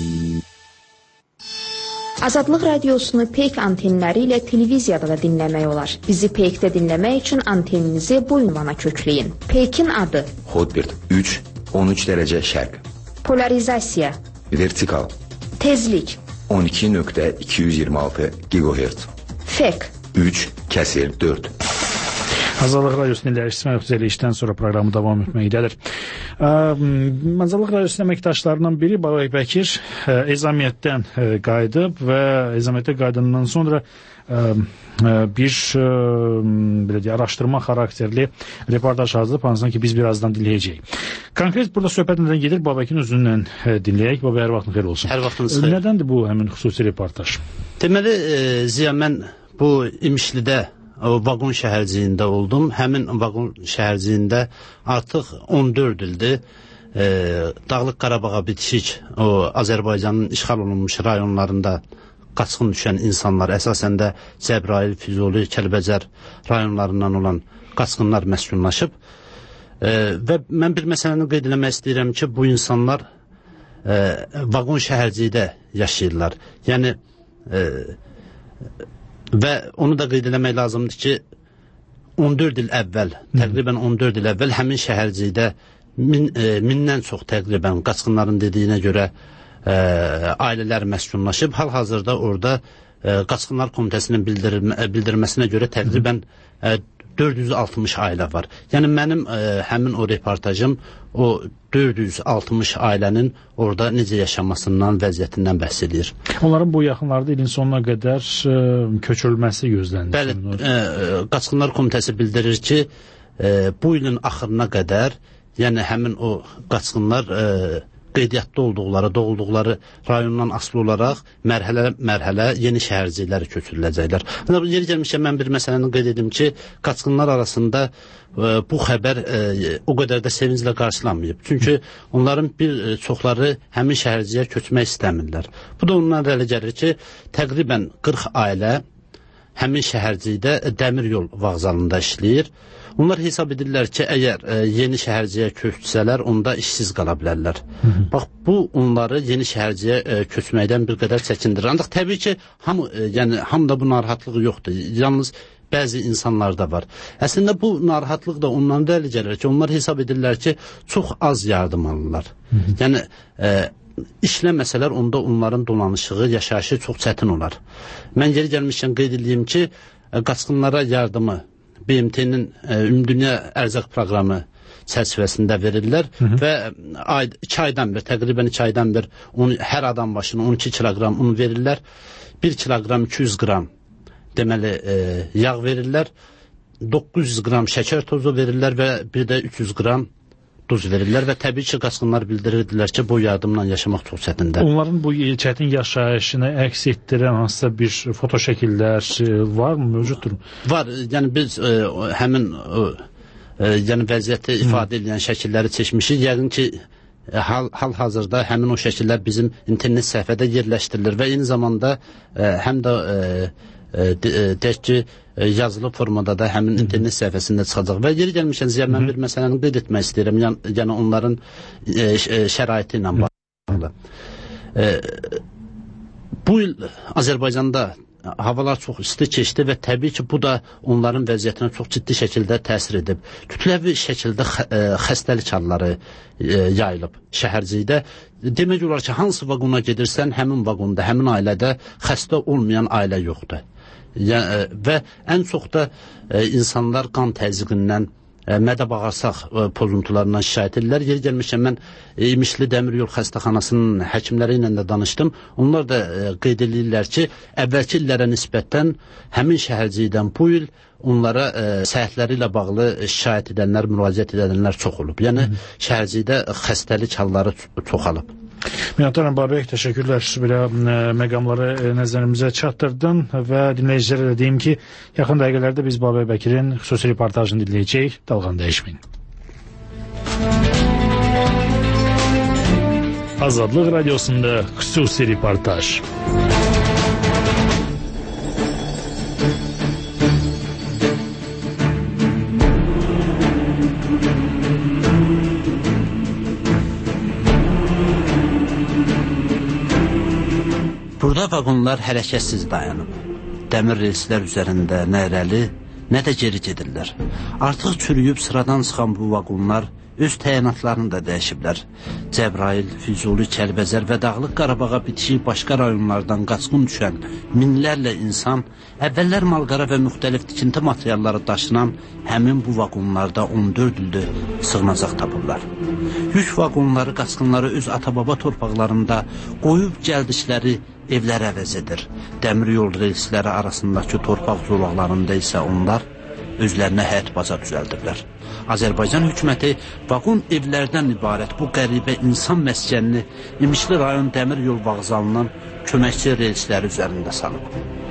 Azadlıq Radiosunu Peyk antenləri ilə televiziyada da dinləmək olar. Bizi Peykdə dinləmək üçün anteninizi bu ünvana kökləyin. Peykin adı: Hotbird 3, 13 dərəcə şərq. Polarizasiya: Vertikal. Tezlik: 12.226 GHz. Fek: 3/4. Azadlıq Radiosunun ilərişdirmə düzəlişdən sonra proqramı davam etməkdədir. Azadlıq Radiosunun əməkdaşlarından biri Babək Bəkir ezamiyyətdən qayıdıb və ezamiyyətə qayıdandan sonra bir araşdırma xarakterli reportaj hazırlayıb, hansını ki biz birazdan dinləyəcəyik. Konkret burada söhbət nədən gedir? Babəkin özündən dinləyək. Babək, hər vaxtın xeyir olsun. Hər vaxtınız xeyir. Nədəndir bu həmin xüsusi reportaj? Deməli, Ziya, mən bu İmişlidə vaqon şəhərciyində oldum. Həmin vaqon şəhərciyində artıq 14 ildir Dağlıq Qarabağa bitişik o Azərbaycanın işğal olunmuş rayonlarında qaçqın düşən insanlar, əsasən də Cəbrayıl, Füzuli, Kəlbəcər rayonlarından olan qaçqınlar məskunlaşıb. Və mən bir məsələni qeyd eləmək istəyirəm ki, bu insanlar vaqon şəhərciyində yaşayırlar. Yəni, və onu da qeyd eləmək lazımdır ki, 14 il əvvəl, təqribən 14 il əvvəl həmin şəhərcikdə mindən çox təqribən qaçqınların dediyinə görə ailələr məskunlaşıb. Hal-hazırda orada Qaçqınlar Komitəsinin bildirməsinə görə təqribən 460 ailə var. Yəni mənim həmin o reportajım o 460 ailənin orada necə yaşamasından, vəziyyətindən bəhs edir. Onların bu yaxınlarda ilin sonuna qədər köçürülməsi gözlənilir. Bəli, Qaçqınlar Komitəsi bildirir ki, bu ilin axırına qədər, yəni həmin o qaçqınlar qeydiyyatda olduqları, doğulduqları rayondan asılı olaraq mərhələ yeni şəhərciklər köçürüləcəklər. Yeri gəlmişkən mən bir məsələni qeyd edim ki, qaçqınlar arasında bu xəbər o qədər də sevinclə qarşılanmayıb. Çünki onların bir çoxları həmin şəhərciyə köçmək istəmirlər. Bu da ondan irəli gəlir ki, təqribən 40 ailə həmin şəhərcikdə dəmir yol vağzalında işləyir. Onlar hesab edirlər ki, əgər yeni şəhərciyə köçsələr, onda işsiz qala bilərlər. Bax, bu onları yeni şəhərciyə köçməkdən bir qədər çəkindirir. Ancaq təbii ki, hamıda bu narahatlıq yoxdur. Yalnız bəzi insanlarda var. Əslində bu narahatlıq da ondan irəli gəlir ki, onlar hesab edirlər ki, çox az yardım alırlar. Yəni işləməsələr, onda onların dolanışığı, yaşayışı çox çətin olar. Mən yeri gəlmişkən qeyd edeyim ki, qaçqınlara yardımı BMT-nin Ümumdünya Ərzaq proqramı çərçivəsində verirlər və 2 aydan bir, təqribən 2 aydan bir hər adam başına 12 kiloqram un verirlər, 1 kiloqram 200 qram deməli yağ verirlər, 900 qram şəkər tozu verirlər və bir də 300 qram duz verirlər və təbii ki, qaçqınlar bildirirdilər ki, bu yardımla yaşamaq çox çətindir. Onların bu çətin yaşayışını əks etdirən hansısa bir foto şəkillər varmı, mövcuddur? Var, yəni biz həmin vəziyyəti ifadə edən şəkilləri çəkmişik. Yəqin ki, hal-hazırda həmin o şəkillər bizim internet səhifədə yerləşdirilir və eyni zamanda həm də deyək ki, yazılı formada da həmin internet səhifəsində çıxacaq. Və yeri gəlmişən Ziya, mən bir məsələni qeyd etmək istəyirəm, yəni onların şəraiti ilə bağlı. Bu il Azərbaycanda havalar çox isti keçdi və təbii ki, bu da onların vəziyyətinə çox ciddi şəkildə təsir edib. Kütləvi şəkildə xəstəlik halları yayılıb şəhərcikdə. Demək olar ki, hansı vaqona gedirsən, həmin vaqonda, həmin ailədə xəstə olmayan ailə yoxdur. Və ən çox da insanlar qan təzyiqindən, mədə-bağırsaq pozuntularından şikayət edirlər. Yeri gəlmişkən mən İmişli Dəmir Yol Xəstəxanasının həkimləri ilə də danışdım. Onlar da qeyd edirlər ki, əvvəlki illərə nisbətən həmin şəhərcikdən bu il onlara səhətləri ilə bağlı şikayət edənlər, müraciət edənlər çox olub. Yəni şəhərcikdə xəstəlik halları çoxalıb. Minnətdaram Babək, təşəkkürlər. Belə məqamları nəzərimizə çatdırdın və dinləyicilərə də deyim ki, yaxın dəqiqələrdə biz Babək Bəkirin xüsusi reportajını dinləyəcəyik. Dalğanı dəyişməyin. Azadlıq Radiosunda xüsusi reportaj. Burada vaqonlar hərəkətsiz dayanıb. Dəmir relslər üzərində nə irəli, nə də geri gedirlər. Artıq çürüyüb sıradan çıxan bu vaqonlar öz təyinatlarını da dəyişiblər. Cəbrayıl, Füzuli, Kəlbəzər və Dağlıq Qarabağa bitişik başqa rayonlardan qaçqın düşən minlərlə insan əvvəllər malqara və müxtəlif tikinti materialları daşınan həmin bu vaqonlarda 14 ildir sığınacaq tapırlar. Yük vaqonları qaçqınları öz ata-baba torpaqlarında qoyub gəldikləri evlər əvəz edir. Dəmir yol relsləri arasındakı torpaq zolaqlarında isə onlar özlərinə həyət baca düzəldiblər. Azərbaycan hökuməti vaqon evlərdən ibarət bu qəribə insan məskənini İmişli rayon dəmir yol vağzalının köməkçi relsləri üzərində salıb.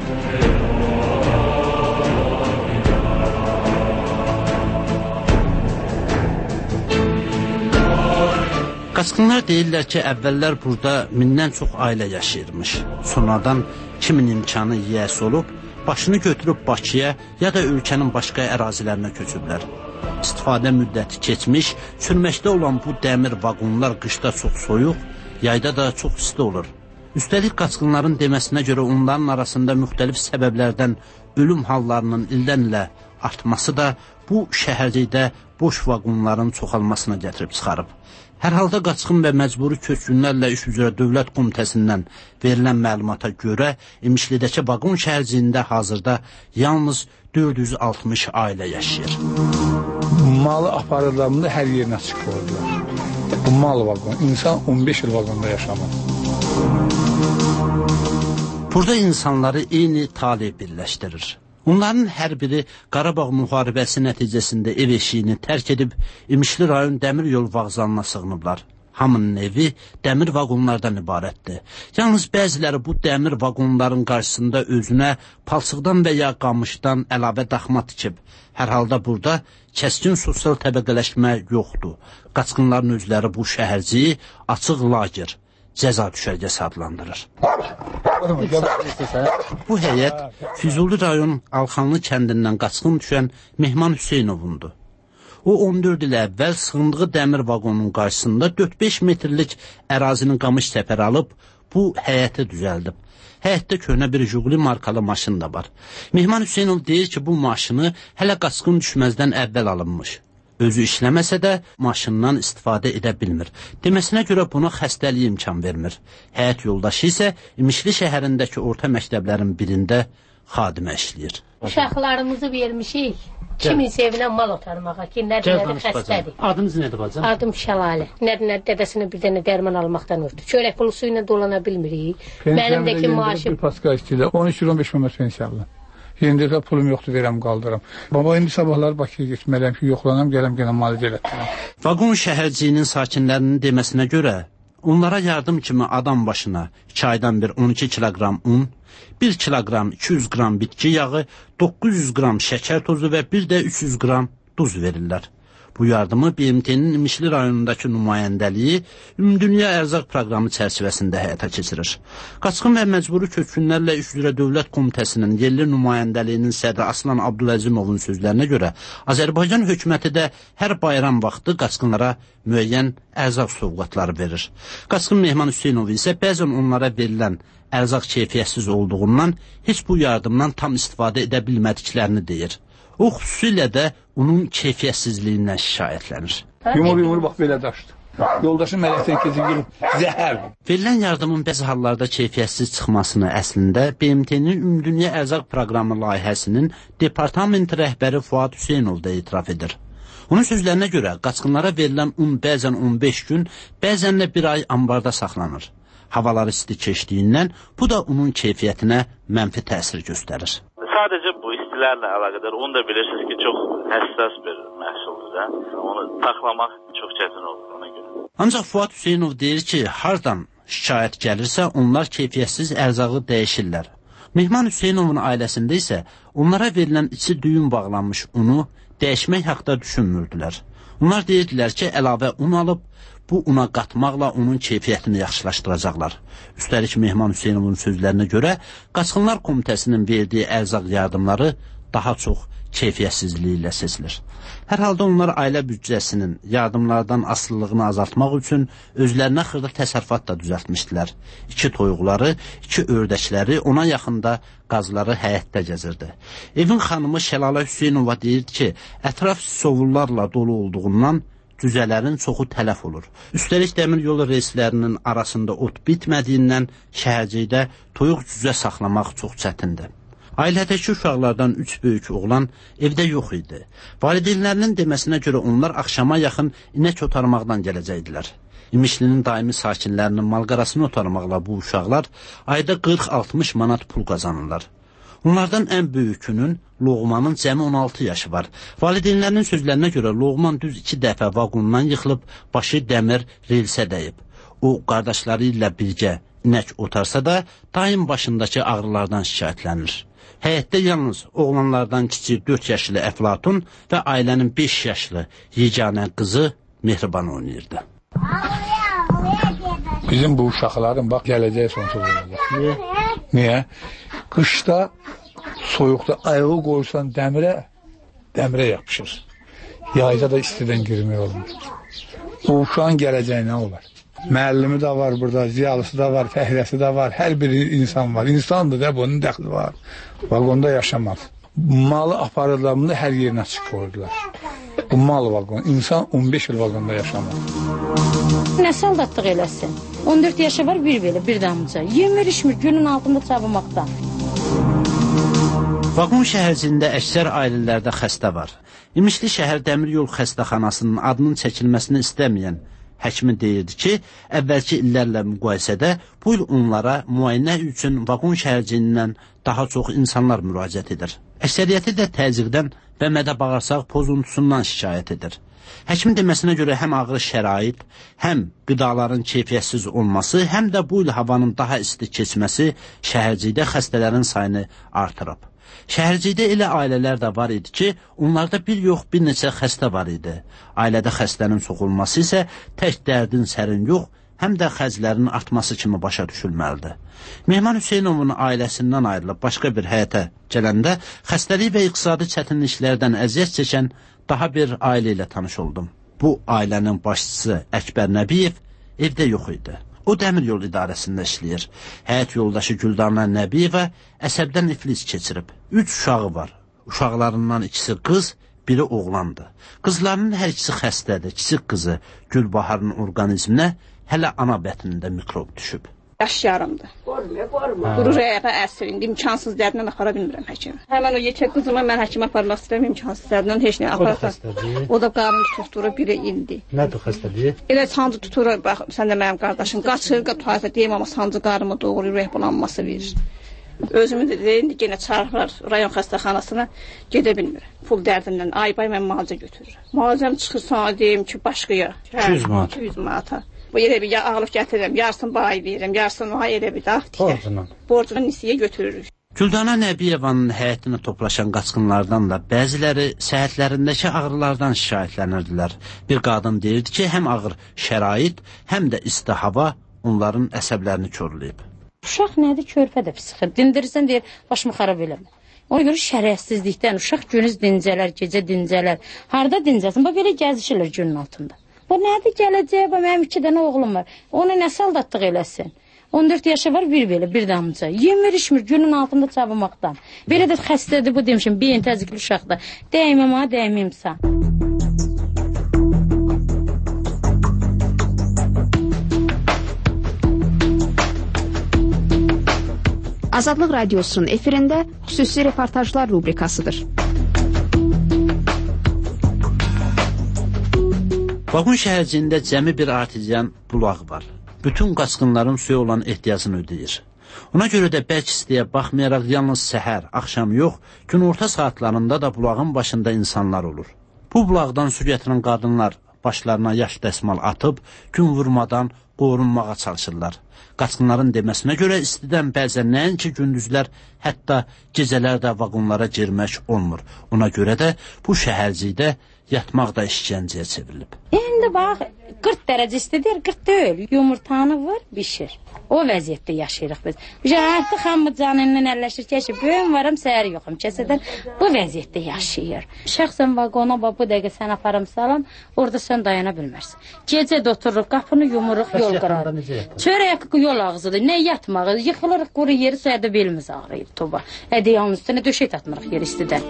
Qaçqınlar deyirlər ki, əvvəllər burada mindən çox ailə yaşayırmış. Sonradan kimin imkanı yiyəsi olub, başını götürüb Bakıya ya da ölkənin başqa ərazilərinə köçüblər. İstifadə müddəti keçmiş, sürməkdə olan bu dəmir vaqonlar qışda çox soyuq, yayda da çox isti olur. Üstəlik qaçqınların deməsinə görə onların arasında müxtəlif səbəblərdən ölüm hallarının ildən ilə artması da bu şəhərcikdə boş vaqonların çoxalmasına gətirib çıxarıb. Hər halda qaçqın və məcburi köçkünlərlə iş üzrə Dövlət Komitəsindən verilən məlumata görə İmişlidəki vaqon şəhərciyində hazırda yalnız 460 ailə yaşayır. Malı aparırlarında hər yerinə çıxırlar. Bu mal vaqon, insan 15 il vaqonda yaşamır. Burada insanları eyni tali birləşdirir. Onların hər biri Qarabağ müharibəsi nəticəsində ev eşiyini tərk edib İmişli rayon dəmir yol vağzalına sığınıblar. Hamının evi dəmir vaqonlardan ibarətdir. Yalnız bəziləri bu dəmir vaqonların qarşısında özünə palçıqdan və ya qamışdan əlavə daxma tikib. Hər halda burada kəskin sosial təbəqələşmə yoxdur. Qaçqınların özləri bu şəhərciyi açıq lager, cəza düşərgəsi adlandırır. Bu həyət Füzuli rayon Alxanlı kəndindən qaçqın düşən Mehman Hüseynovundur. O 14 il əvvəl sığındığı dəmir vaqonun qarşısında 4-5 metrlik ərazinin qamış səpəri alıb bu həyəti düzəldib. Həyətdə köhnə bir Jiguli markalı maşın da var. Mehman Hüseynov deyir ki, bu maşını hələ qaçqın düşməzdən əvvəl alınmış. Özü işləməsə də maşından istifadə edə bilmir. Deməsinə görə buna xəstəliyi imkan vermir. Həyat yoldaşı isə İmişli şəhərindəki orta məktəblərin birində xadimə işləyir. Uşaqlarımızı vermişik. Kiminsə evinə mal otarmağa ki, nədir xəstədir. Adınız nədir bacım? Adım Şəlalə. Nədir dədəsinin bir dənə dərman almaqdan ötdü. Çörək pulu su ilə dolana bilmirik. Mənimdəki maaşım... Bir paska istəyirlər. 13-15 məmət pensiyalı. Yeni dəfə pulum yoxdur, verəm, qaldıram. Baba, indi sabahlar Bakıya getməliyəm ki, yoxlanam, gələm malicə elətdirəm. Vaqon şəhərciyinin sakinlərinin deməsinə görə, onlara yardım kimi adam başına 2 aydan bir 12 kiloqram un, 1 kiloqram 200 qram bitki yağı, 900 qram şəkər tozu və bir də 300 qram duz verirlər. Bu yardımı BMT-nin İmişli rayonundakı nümayəndəliyi Ümumdünya Ərzaq proqramı çərçivəsində həyata keçirir. Qaçqın və məcburi köçkünlərlə iş üzrə Dövlət Komitəsinin yerli nümayəndəliyinin sədri Aslan Abdüləzimovun sözlərinə görə Azərbaycan hökuməti də hər bayram vaxtı qaçqınlara müəyyən ərzaq sovqatları verir. Qaçqın Mehman Hüseynov isə bəzən onlara verilən ərzaq keyfiyyətsiz olduğundan heç bu yardımdan tam istifadə edə bilmədiklərini deyir. O xüsusilə də onun keyfiyyətsizliyindən şikayətlənir. Yumur, bax belə daşdı. Yoldaşım mələkdən keçib gəlib, zəhərdir. Verilən yardımın bəzi hallarda keyfiyyətsiz çıxmasını əslində BMT-nin Ümumdünya Ərzaq Proqramı layihəsinin departament rəhbəri Fuad Hüseynov da etiraf edir. Onun sözlərinə görə qaçqınlara verilən un bəzən 15 gün, bəzən də bir ay ambarda saxlanır. Havalar isti keçdiyindən bu da unun keyfiyyətinə mənfi təsir göstərir. Sadəcə bu istilərlə əlaqədar, onu da bilirsiniz ki, çox həssas bir məhsuldur da. Onu saxlamaq çox çətin olur ona görə. Ancaq Fuad Hüseynov deyir ki, hardan şikayət gəlirsə, onlar keyfiyyətsiz ərzağı dəyişirlər. Mehman Hüseynovun ailəsində isə onlara verilən içi düyün bağlanmış unu dəyişmək haqda düşünmürdülər. Onlar deyirdilər ki, əlavə un alıb, bu una qatmaqla onun keyfiyyətini yaxşılaşdıracaqlar. Üstəlik Mehman Hüseynovun sözlərinə görə Qaçqınlar Komitəsinin verdiyi ərzaq yardımları daha çox keyfiyyətsizliyi ilə seçilir. Hər halda onlar ailə büdcəsinin yardımlardan asılılığını azaltmaq üçün özlərinə xırda təsərrüfat da düzəltmişdilər. 2 toyuqları, 2 ördəkləri, ona yaxında qazları həyətdə gəzirdi. Evin xanımı Şəlalə Hüseynova deyirdi ki, ətraf sovullarla dolu olduğundan cüzələrin çoxu tələf olur. Üstəlik dəmir yolu reyslərinin arasında ot bitmədiyindən şəhərcikdə toyuq cüzə saxlamaq çox çətindir. Ailədəki uşaqlardan 3 böyük oğlan evdə yox idi. Valideynlərinin deməsinə görə onlar axşama yaxın inək otarmaqdan gələcəkdilər. İmişlinin daimi sakinlərinin malqarasını otarmaqla bu uşaqlar ayda 40-60 manat pul qazanırlar. Onlardan ən böyükünün, Loğmanın cəmi 16 yaşı var. Valideynlərinin sözlərinə görə Loğman düz 2 dəfə vaqondan yıxılıb, başı dəmir relsə dəyib. O, qardaşları ilə birgə inək otarsa da, daim başındakı ağrılardan şikayətlənir. Həyətdə yalnız oğlanlardan kiçik 4 yaşlı Əflatun və ailənin 5 yaşlı yeganə qızı Mehriban oynayırdı. Bizim bu uşaqların bax gələcəyi sonsuz olacaq. Niyə? Qışda, soyuqda ayağı qoyursan dəmirə yapışır. Yayda da istidən girmək olmur. O uşağın gələcəyi nə olar? Müəllimi də var burada, ziyalısı da var, fəhləsi də var, hər bir insan var. İnsandır da, bunun dəxli var. Vaqonda yaşamaz. malı aparırlar, bunu hər yerinə açıq qoyurdular. Bu mal vaqonu, insan 15 il vaqonda yaşamır. Nə saldatlıq eləsin? 14 yaşı var, bir belə, bir damca. Yemir, içmir, günün altında çabımaqdan. Vaqon şəhərciyində əksər ailələrdə xəstə var. İmişli şəhər dəmir yol xəstəxanasının adının çəkilməsini istəməyən həkimi deyirdi ki, əvvəlki illərlə müqayisədə bu il onlara müayinə üçün vaqon şəhərciyindən daha çox insanlar müraciət edir. Əksəriyyəti də təzyiqdən və mədə-bağırsaq pozuntusundan şikayət edir. Həkimin deməsinə görə həm ağır şərait, həm qidaların keyfiyyətsiz olması, həm də bu il havanın daha isti keçməsi şəhərcikdə xəstələrin sayını artırıb. Şəhərcikdə elə ailələr də var idi ki, onlarda bir yox, bir neçə xəstə var idi. Ailədə xəstənin çox olması isə tək dərdin sərin yox, həm də xərclərin artması kimi başa düşülməlidir. Mehman Hüseynovun ailəsindən ayrılıb başqa bir həyətə gələndə xəstəlik və iqtisadi çətinliklərdən əziyyət çəkən daha bir ailə ilə tanış oldum. Bu ailənin başçısı Əkbər Nəbiyev evdə yox idi. O dəmir yol idarəsində işləyir. Həyat yoldaşı Güldarna Nəbiyevə əsəbdən iflis keçirib. 3 uşağı var. Uşaqlarından ikisi qız, biri oğlandır. Qızlarının hər ikisi xəstədir. Kiçik qızı Gülbaharın orqanizminə hələ ana bətnində mikrob düşüb. Yaş yarımdır. Quru rəyə əsir, indi imkansız dərdinə apara bilmirəm həkim. Həmən o yekə qızıma mən həkimə aparmaq istəyirəm, imkansız dərdinə heç nə aparaq. O da qarnı tutduğu biri indi. Nədir xəstəliyi? Elə sancı tutur, bax, sən də mənim qardaşım, qaçır, tualetə deyim, amma sancı qarnımı doğru ürək bulanması verir. Özümü də indi yenə çağırırlar rayon xəstəxanasına, gedə bilmirəm. Pul dərdindən ay-bay mən müalicə götürürəm. Müalicəm çıxır sana deyim ki, başqaya. 200 manat. 200 manata. Bu yerə bir ağılıb gətirirəm, yarısını bayı verirəm, yarısını o yerə bir dağ tikər. Borcunu nisiyə götürürük. Güldana Nəbiyevanın həyətinə toplaşan qaçqınlardan da bəziləri səhətlərindəki ağrılardan şikayətlənirdilər. Bir qadın deyirdi ki, həm ağır şərait, həm də isti hava onların əsəblərini körləyib. Uşaq nədir? Körpə də psixir. Dindirirsən deyir, başımı xarab eləmə. Ona görə şərəfsizlikdən uşaq günüz dincələr, gecə dincələr. Harada dincəsin? Bax, belə gəzişirlər günün altında. Bu nədir gələcək? Mənim 2 dənə oğlum var. Onu nə saldatlıq eləsin? 14 yaşı var, bir belə, bir damca. Yemir, içmir, günün altında çabımaqdan. Belə də xəstədir bu demişim, beyin təzyiqli uşaqda. Dəyməm ha, dəymimsən. Azadlıq Radiosunun efirində xüsusi reportajlar rubrikasıdır. Vaqon şəhərciyində cəmi bir artezyan bulaq var. Bütün qaçqınların suya olan ehtiyacını ödəyir. Ona görə də bərk istiyə baxmayaraq yalnız səhər, axşam yox, günorta saatlarında da bulağın başında insanlar olur. Bu bulaqdan su gətirən qadınlar başlarına yaş dəsmal atıb, gün vurmadan qorunmağa çalışırlar. Qaçqınların deməsinə görə istidən bəzən nəinki gündüzlər, hətta gecələr də vaqonlara girmək olmur. Ona görə də bu şəhərcikdə yatmaq da işgəncəyə çevrilib. İndi bax, 40 dərəcə istidir, 40 deyil. Yumurtanı var, bişir. O vəziyyətdə yaşayırıq biz. Artıq hamı canından əlləşir ki, böyüm varam, səhər yoxum. Kəsədən bu vəziyyətdə yaşayır. Şəxsən vaqona bu dəqiqə sən aparım salam, orada sən dayana bilmərsən. Gecə də otururuq, qapını yumuruq, yol qırarıq. Çörək yol ağzıdır, nə yatmağı, yıxılırıq quru yeri, soya da belimiz ağrıyır toba. Ədiyanın üstünə döşək atmırıq yer istidən.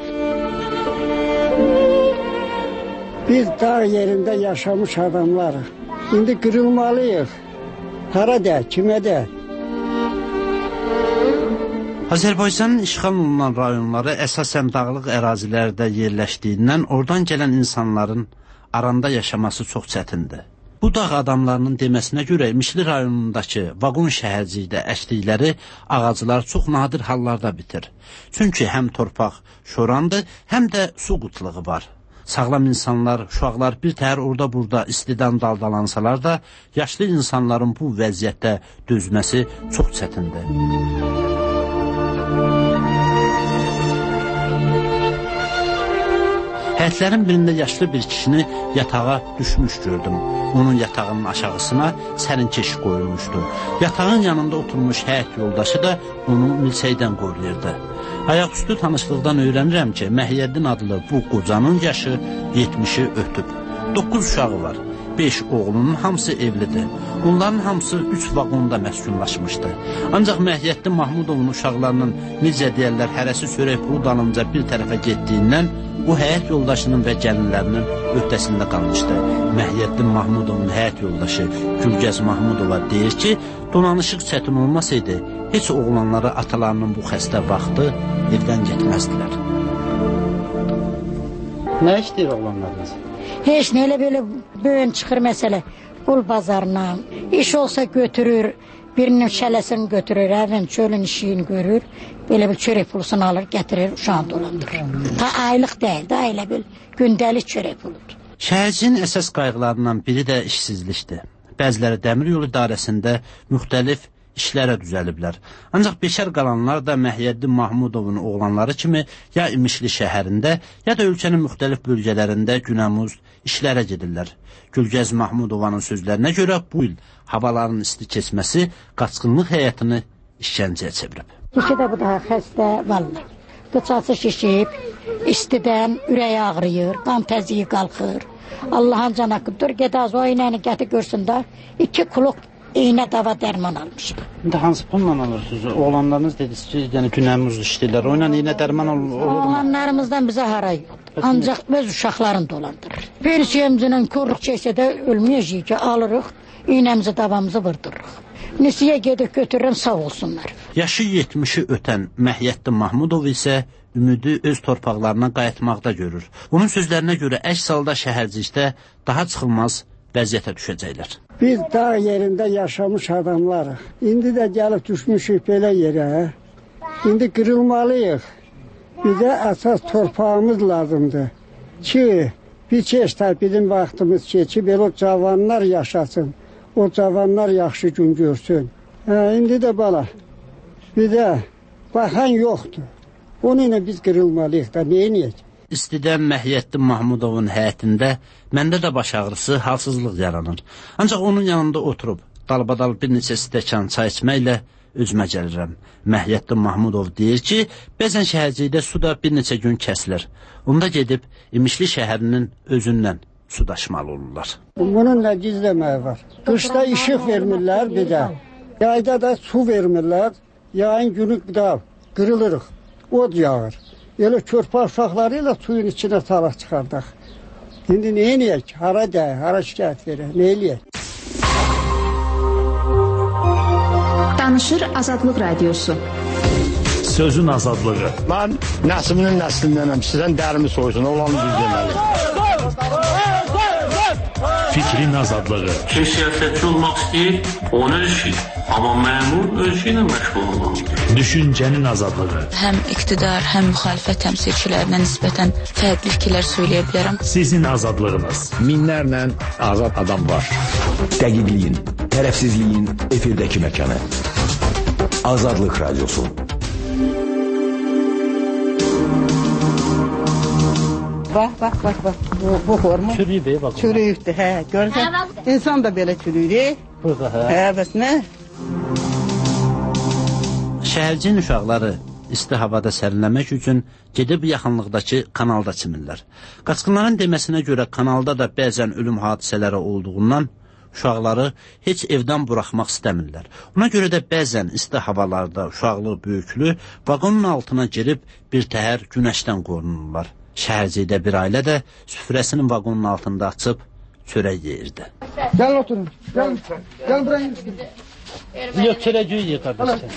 Biz dağ yerində yaşamış adamlarıq. İndi qırılmalıyıq. Hara də, kimə də? Azərbaycanın işğal olunan rayonları əsasən dağlıq ərazilərdə yerləşdiyindən oradan gələn insanların aranda yaşaması çox çətindir. Bu dağ adamlarının deməsinə görə İmişli rayonundakı vaqon şəhərcikdə əkdikləri ağaclar çox nadir hallarda bitir. Çünki həm torpaq şorandır, həm də su qıtlığı var. Sağlam insanlar, uşaqlar bir təhər orada-burada istidən daldalansalar da, yaşlı insanların bu vəziyyətdə dözməsi çox çətindir. Həyətlərin birində yaşlı bir kişini yatağa düşmüş gördüm. Onun yatağının aşağısına sərinkeş qoyulmuşdu. Yatağın yanında oturmuş həyət yoldaşı da onu milçəkdən qoruyurdu. Ayaqüstü tanışlıqdan öyrənirəm ki, Məhiyyəddin adlı bu qocanın yaşı 70'i ötüb. 9 uşağı var. 5 oğlunun hamısı evlidir. Onların hamısı 3 vaqonda məskunlaşmışdı. Ancaq Məhiyyəddin Mahmudovun uşaqlarının necə deyərlər, hərəsi çörək pulu dalınca bir tərəfə getdiyindən bu həyat yoldaşının və gəlinlərinin öhdəsində qalmışdı. Məhiyyəddin Mahmudovun həyat yoldaşı Gülgəz Mahmudova deyir ki, donanışıq çətin olmasaydı, heç oğlanları atalarının bu xəstə vaxtı evdən getməzdilər. Nə işləyir oğlanlarınız? Heç nə, elə belə böyün çıxır məsələ. Qul bazarına, iş olsa götürür, birinin şələsini götürür, əvvən çölün işini görür, belə bir çörək pulusunu alır, gətirir, uşağını dolandırır. Ta aylıq deyil, da elə bil gündəlik çörək puludur. Şəhərcinin əsas qayğılarından biri də işsizlikdir. Bəziləri dəmir yolu idarəsində müxtəlif işlərə düzəliblər. Ancaq beşər qalanlar da Məhiyyəddin Mahmudovun oğlanları kimi ya İmişli şəhərində, ya da ölkənin müxtəlif bölgələrində günəmuz işlərə gedirlər. Gülgəz Mahmudovanın sözlərinə görə bu il havaların isti keçməsi qaçqınlıq həyatını işgəncəyə çevirib. İki də bu da xəstə, vallahi. Qıçası şişib, istidən ürək ağrıyır, qan təziyi qalxır. Allah'ın can hakkıdır. Gedaz o iğnəni gətir görsün də 2 kuluk iğnə dava dərman almışım. İndi hansı pulla alırsınız? Oğlanlarınız dediniz ki, yəni günəmuz işləyirlər. O ilə iğnə dərman olur mu? Oğlanlarımızdan bizə haray yoxdur. Ancaq öz uşaqlarını dolandırır. Pensiyamızın kurluq çəksə də ölməyəcəyik ki, alırıq, iğnəmizi davamızı vırdırırıq. Nisiyə gedib götürürəm, sağ olsunlar. Yaşı 70'i ötən Məhiyyəddin Mahmudov isə ümidi öz torpaqlarına qayıtmaqda görür. Onun sözlərinə görə əks halda şəhərcikdə daha çıxılmaz vəziyyətə düşəcəklər. Biz dağ yerində yaşamış adamlarıq. İndi də gəlib düşmüşük belə yerə. İndi qırılmalıyıq. Bizə əsas torpağımız lazımdır ki, bir keçlər bizim vaxtımız keçib, elə o cavanlar yaşasın. O cavanlar yaxşı gün görsün. İndi də bala, bizə baxan yoxdur. Onunla biz qırılmalıyıq da, neyiniyək? İstidən Məhiyyəddin Mahmudovun həyətində məndə də baş ağrısı, halsızlıq yaranır. Ancaq onun yanında oturub, dalbadal bir neçə stəkan çay içməklə özümə gəlirəm. Məhiyyəddin Mahmudov deyir ki, bəzən şəhərcikdə su da bir neçə gün kəsilir. Onda gedib İmişli şəhərinin özündən su daşımalı olurlar. Bunun nə gizləməyi var? Qışda işıq vermirlər bir də. Yayda da su vermirlər. Yayın günü da qırılırıq. Od yağır. Elə körpə uşaqları ilə suyun içinə salaq çıxardaq. İndi nə eləyək? Hara dəy, hara şikayət verək, nə eləyək? Danışır Azadlıq Radiosu. Sözün azadlığı. Mən nəslinin nəslindənəm, sizdən dərimi soysun, olanı düz deməli. Fikrin azadlığı. Kim siyasətçi olmaq istəyir, onu öz işi. Amma məmur öz işi ilə məşğul olmalıdır. Düşüncənin azadlığı. Həm iqtidar, həm müxalifət təmsilçilərinə nisbətən fərqli fikirlər söyləyə bilərəm. Sizin azadlığınız. Minlərlə azad adam var. Dəqiqliyin, tərəfsizliyin efirdəki məkanı. Azadlıq Radiosu. Bax. Bu formu. Çürüyüb, bax. Çürüyübdür, hə. Görürsən, insan da belə çürüyür. Burada, hə. Hə, bəs nə? Şəhərcinin uşaqları isti havada sərinləmək üçün gedib yaxınlıqdakı kanalda çimirlər. Qaçqınların deməsinə görə kanalda da bəzən ölüm hadisələri olduğundan uşaqları heç evdən buraxmaq istəmirlər. Ona görə də bəzən isti havalarda uşaqlı, böyüklü vaqonun altına girib bir təhər günəşdən qorunurlar. Şəhərcikdə bir ailə də süfrəsinin vaqonun altında açıb çörək yeyirdi. Gəlin oturun. Gəlin buraya. Yox, çörəciyi ye, qardaşlar.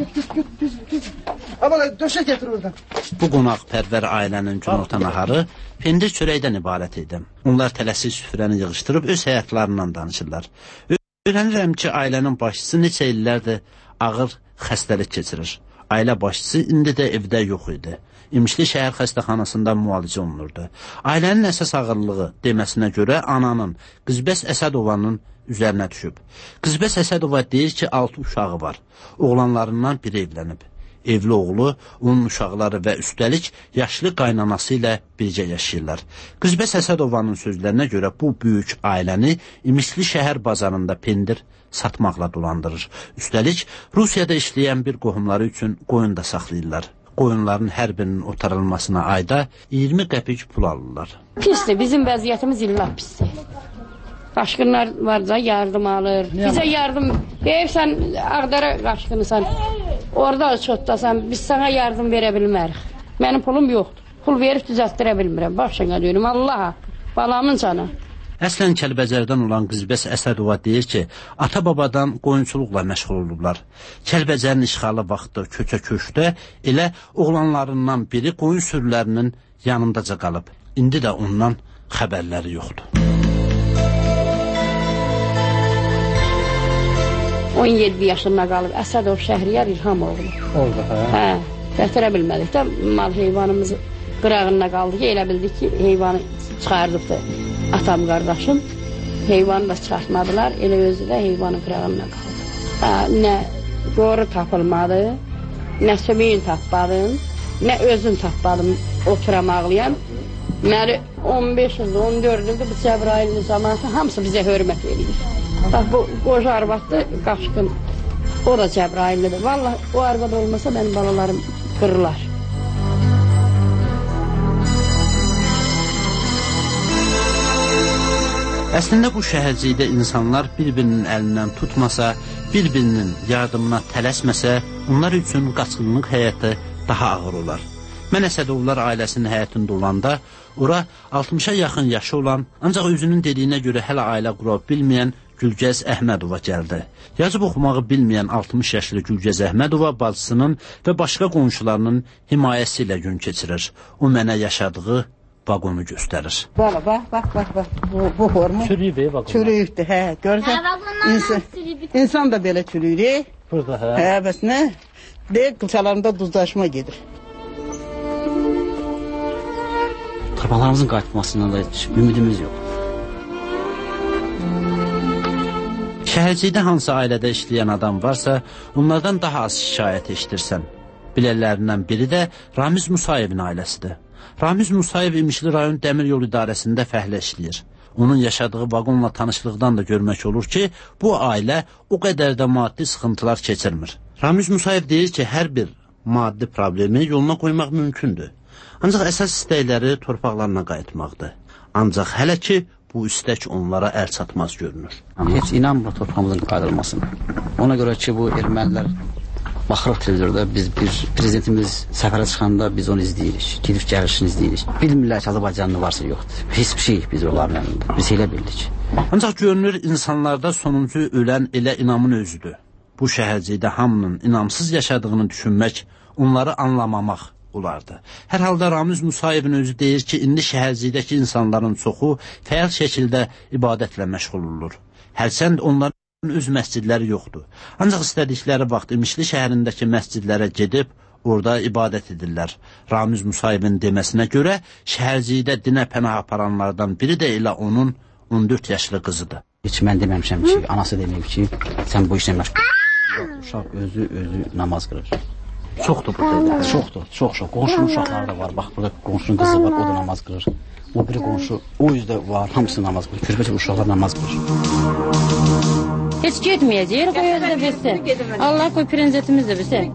Abala, döşək getir oradan. Bu qonaqpərvər ailənin günorta naharı pendir çörəkdən ibarət idi. Onlar tələsik süfrəni yığışdırıb öz həyatlarından danışırlar. Öyrənirəm ki, ailənin başçısı neçə illərdir ağır xəstəlik keçirir. Ailə başçısı indi də evdə yox idi. İmişli şəhər xəstəxanasında müalicə olunurdu. Ailənin əsas ağırlığı deməsinə görə ananın, Qızbəs Əsədovanın üzərinə düşüb. Qızbəs Əsədova deyir ki, 6 uşağı var. Oğlanlarından biri evlənib. Evli oğlu, onun uşaqları və üstəlik yaşlı qaynanası ilə bircə yaşayırlar. Qızbəs Əsədovanın sözlərinə görə bu böyük ailəni İmişli şəhər bazarında pendir satmaqla dolandırır. Üstəlik, Rusiyada işləyən bir qohumları üçün qoyun da saxlayırlar. Qoyunların hər birinin otarılmasına ayda 20 qəpik pul alırlar. Pisdir, bizim vəziyyətimiz illah pisdir. Qaşqınlar varsa yardım alır. Bizə yardım, deyirsən Ağdara qaşqınısan, orada çotdasan, biz sana yardım verə bilmərik. Mənim pulum yoxdur. Pul verib düzəltdirə bilmirəm. Başına deyirəm, Allaha, balamın canı. Əslən Kəlbəcərdən olan Qızbəs Əsədova deyir ki, ata-babadan qoyunçuluqla məşğul olublar. Kəlbəcərin işğalı vaxtı köçə-köçdə elə oğlanlarından biri qoyun sürülərinin yanındaca qalıb. İndi də ondan xəbərləri yoxdur. 17 yaşında qalıb Əsədov Şəhriyar İlhamoğlu. Oldu, hə? Gətirə bilmədik də mal heyvanımız qırağında qaldı ki, elə bildik ki, heyvanı çıxardıbdı atam qardaşım. Heyvanı da çıxartmadılar, elə özü də heyvanın qırağında qaldı. Nə qoru tapılmadı, nə sümüyün tapmadım, nə özüm tapmadım oturam ağlayan. Məli 15 ildir, 14 ildir bu Cəbrailin zamanı hamısı bizə hörmət edir. Bax, bu qoca arvaddır, qaşqın. O da Cəbraillidir. Vallahi o arvad olmasa mənim balalarım qırırlar. Əslində bu şəhərcikdə insanlar bir-birinin əlindən tutmasa, bir-birinin yardımına tələsməsə, onlar üçün qaçqınlıq həyatı daha ağır olar. Mən Əsədovlar ailəsinin həyatında olanda, ora 60-a yaxın yaşı olan, ancaq özünün dediyinə görə hələ ailə qura bilməyən Gülgəz Əhmədova gəldi. Yazıb oxumağı bilməyən 60 yaşlı Gülgəz Əhmədova bacısının və başqa qonşularının himayəsi ilə gün keçirir. O mənə yaşadığı vaqonu göstərir. Bax. Bu formu. Çürüyübdür, hə. Görürsən, insan da belə çürüyür. Burada, hə. Hə, bəs nə? Deyək, qılçalarında duzlaşma gedir. Torbalarımızın qayıtmasından da heç ümidimiz yox. Şəhərcikdə hansı ailədə işləyən adam varsa, onlardan daha az şikayət eşidirsən. Bilələrindən biri də Ramiz Musayevin ailəsidir. Ramiz Musayev İmişli rayon Dəmir yol idarəsində fəhlə işləyir. Onun yaşadığı vaqonla tanışlıqdan da görmək olur ki, bu ailə o qədər də maddi sıxıntılar keçirmir. Ramiz Musayev deyir ki, hər bir maddi problemi yoluna qoymaq mümkündür. Ancaq əsas istəkləri torpaqlarına qayıtmaqdır. Ancaq hələ ki, bu istək onlara əl çatmaz görünür. Heç inanmır torpağımızın qayıdılmasına. Ona görə ki, bu ermənilər baxırıq televizorda, biz prezidentimiz səfərə çıxanda biz onu izləyirik, gedib gəlişini izləyirik. Bilmirlər ki, Azərbaycanlı varsa yoxdur. Hiçbir şey biz onların yanında. Biz elə bildik. Ancaq görünür, insanlarda sonuncu ölən elə inamın özüdür. Bu şəhərcikdə hamının inamsız yaşadığını düşünmək, onları anlamamaq olardı. Hər halda Ramiz Musayevin özü deyir ki, indi şəhərcikdəki insanların çoxu fəal şəkildə ibadətlə məşğul olur. Hərçənd onların öz məscidləri yoxdur. Ancaq istədikləri vaxt İmişli şəhərindəki məscidlərə gedib, orada ibadət edirlər. Ramiz Musayevin deməsinə görə, şəhərcikdə dinə pənah aparanlardan biri də elə onun 14 yaşlı qızıdır. Heç mən deməmişəm ki, anası deməyib ki, sən bu işlə məşğul. Uşaq özü namaz qırır. Çoxdur burada. Çoxdur, çox. Qonşunun uşaqları da var. Bax, burada qonşunun qızı var, o da namaz qırır. O biri qonşu, o yüzdə var, hamısı namaz qırır. Kürbəcə uşaqlar namaz qırır. Heç getməyəcək, qoy özü də bilsin. Allah qoy prezidentimiz də bilsin.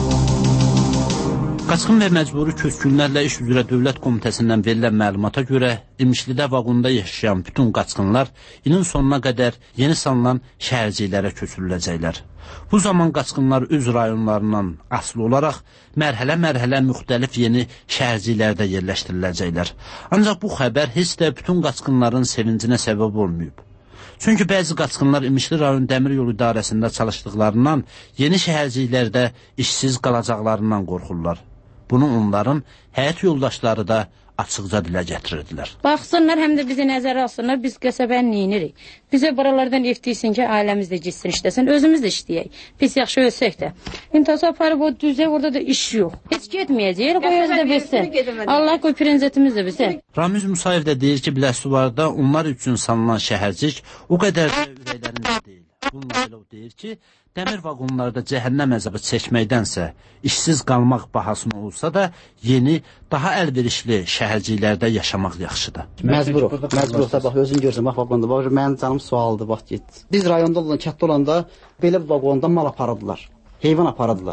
Qaçqın və məcburi köçkünlərlə iş üzrə Dövlət Komitəsindən verilən məlumata görə İmişlidə vaqonda yaşayan bütün qaçqınlar ilin sonuna qədər yeni salınan şəhərciklərə köçürüləcəklər. Bu zaman qaçqınlar öz rayonlarından asılı olaraq mərhələ-mərhələ müxtəlif yeni şəhərciklərdə yerləşdiriləcəklər. Ancaq bu xəbər heç də bütün qaçqınların sevincinə səbəb olmayıb. Çünki bəzi qaçqınlar İmişli rayon Dəmir yol idarəsində çalışdıqlarından yeni şəhərciklərdə işsiz qalacaqlarından qorxurlar. Bunu onların həyat yoldaşları da açıqca dilə gətirirdilər. Baxsınlar, həm də bizi nəzərə alsınlar, biz qəsəbəni neyinirik. Bizə buralardan eftiysin ki, ailəmiz də gitsin, işləsin, özümüz də işləyək. Biz yaxşı ölsək də. İntihasa aparıb o düzək, orada da iş yox. Heç getməyəcək, qoy özü də bilsin. Allah qoy prezidentimiz də bilsin. Ramiz Musayev də deyir ki, Biləsuvarda onlar üçün salınan şəhərcik o qədər də ürəklərində deyil. Bununla belə o deyir ki, dəmir vaqonlarda cəhənnəm əzabı çəkməkdənsə, işsiz qalmaq bahasına olsa da, yeni, daha əlverişli şəhərciklərdə yaşamaq yaxşıdır. Məcbursa, bax, özün görsən, bax, vaqonda, bax, mənim canım sualdır, bax, get. Biz rayonda olan, kətdə olanda belə vaqonda mal aparırdılar, heyvan aparırdılar.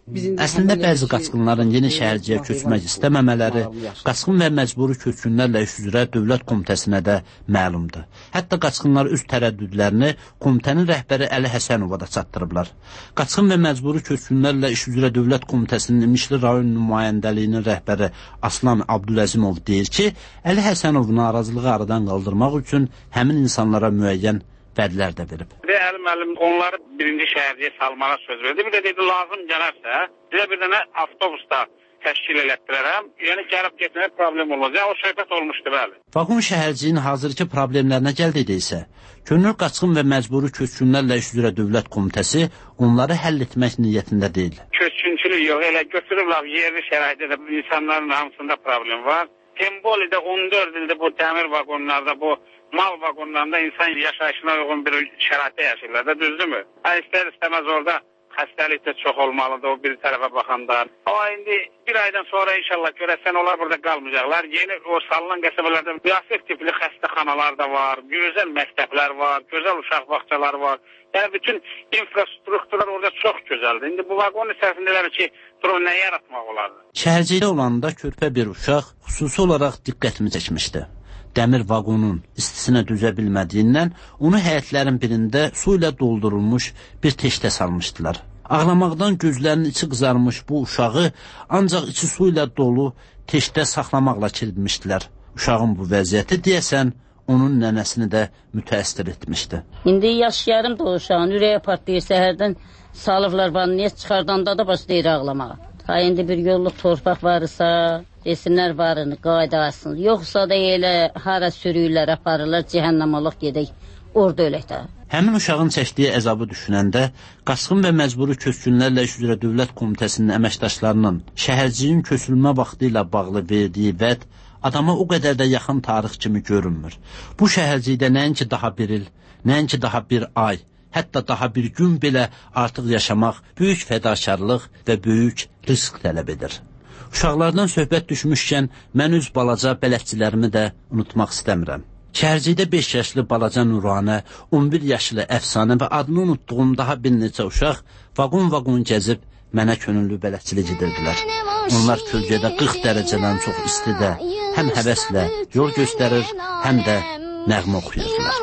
Əslində bəzi qaçqınların yeni şəhərciyə köçmək istəməmələri qaçqın və məcburi köçkünlərlə iş üzrə Dövlət Komitəsinə də məlumdur. Hətta qaçqınlar öz tərəddüdlərini komitənin rəhbəri Əli Həsənova da çatdırıblar. Qaçqın və məcburi köçkünlərlə iş üzrə Dövlət Komitəsinin İmişli rayon nümayəndəliyinin rəhbəri Aslan Abdüləzimov deyir ki, Əli Həsənov narazılığı aradan qaldırmaq üçün həmin insanlara müəyyən vədlər də verib. Əli müəllim onları birinci şəhərciyə salmağa söz verdi. Bir də dedi, lazım gələrsə, bizə bir dənə avtobusda təşkil elətdirərəm. Yəni, gəlib getməyə problem olacaq. O söhbət olmuşdu, bəli. Vaqon şəhərciyin hazırki problemlərinə gəldi isə, könül qaçqın və məcburi köçkünlərlə iş üzrə Dövlət Komitəsi onları həll etmək niyyətində deyil. Köçkünçülük yox, elə götürürlər yerli şəraitdə də insanların hamısında problem var. Tembolidə 14 ildir bu dəmir vaqonlarda, bu mal vaqonlarında insan yaşayışına uyğun bir şəraitdə yaşayırlar da, düzdürmü? İstər-istəməz orada xəstəlik də çox olmalıdır o bir tərəfə baxanda. Amma indi bir aydan sonra inşallah görəsən onlar burada qalmayacaqlar. Yeni o salınan qəsəbələrdə müasir tipli xəstəxanalar da var, gözəl məktəblər var, gözəl uşaq bağçaları var. Yəni bütün infrastrukturlar orada çox gözəldir. İndi bu vaqon içərisində elə ki, nə yaratmaq olardı? Şəhərcidə olanda körpə bir uşaq xüsusi olaraq diqqətimi çəkmişdi. Dəmir vaqonun istisinə düzə bilmədiyindən onu həyətlərin birində su ilə doldurulmuş bir teşdə salmışdılar. Ağlamaqdan gözlərinin içi qızarmış bu uşağı ancaq içi su ilə dolu teşdə saxlamaqla kilitmişdilər. Uşağın bu vəziyyəti deyəsən onun nənəsini də mütəəssir etmişdi. İndi yaşayarım da o uşağın ürəyə partlayır səhərdən salıblar vannaya çıxardanda da başlayır ağlamağa. Ha indi bir yolluk torpaq varsa desinlər varını qaydasın. Yoxsa da elə hara sürüyürlər, aparırlar, cəhənnəmalıq gedək, orada ölək də. Həmin uşağın çəkdiyi əzabı düşünəndə qaçqın və məcburi köçkünlərlə iş üzrə Dövlət Komitəsinin əməkdaşlarının şəhərciyin köçülmə vaxtı ilə bağlı verdiyi vəd adama o qədər də yaxın tarix kimi görünmür. Bu şəhərcikdə nəinki daha bir il, nəinki daha bir ay, hətta daha bir gün belə artıq yaşamaq böyük fədakarlıq və böyük risk tələb edir. Uşaqlardan söhbət düşmüşkən mən öz balaca bələdçilərimi də unutmaq istəmirəm. Şəhərcikdə 5 yaşlı balaca Nuranə, 11 yaşlı Əfsanə və adını unutduğum daha bir neçə uşaq vaqon-vaqon gəzib mənə könüllü bələdçilik edirdilər. Onlar kölgədə 40 dərəcədən çox istidə həm həvəslə yol göstərir, həm də nəğmə oxuyurdular.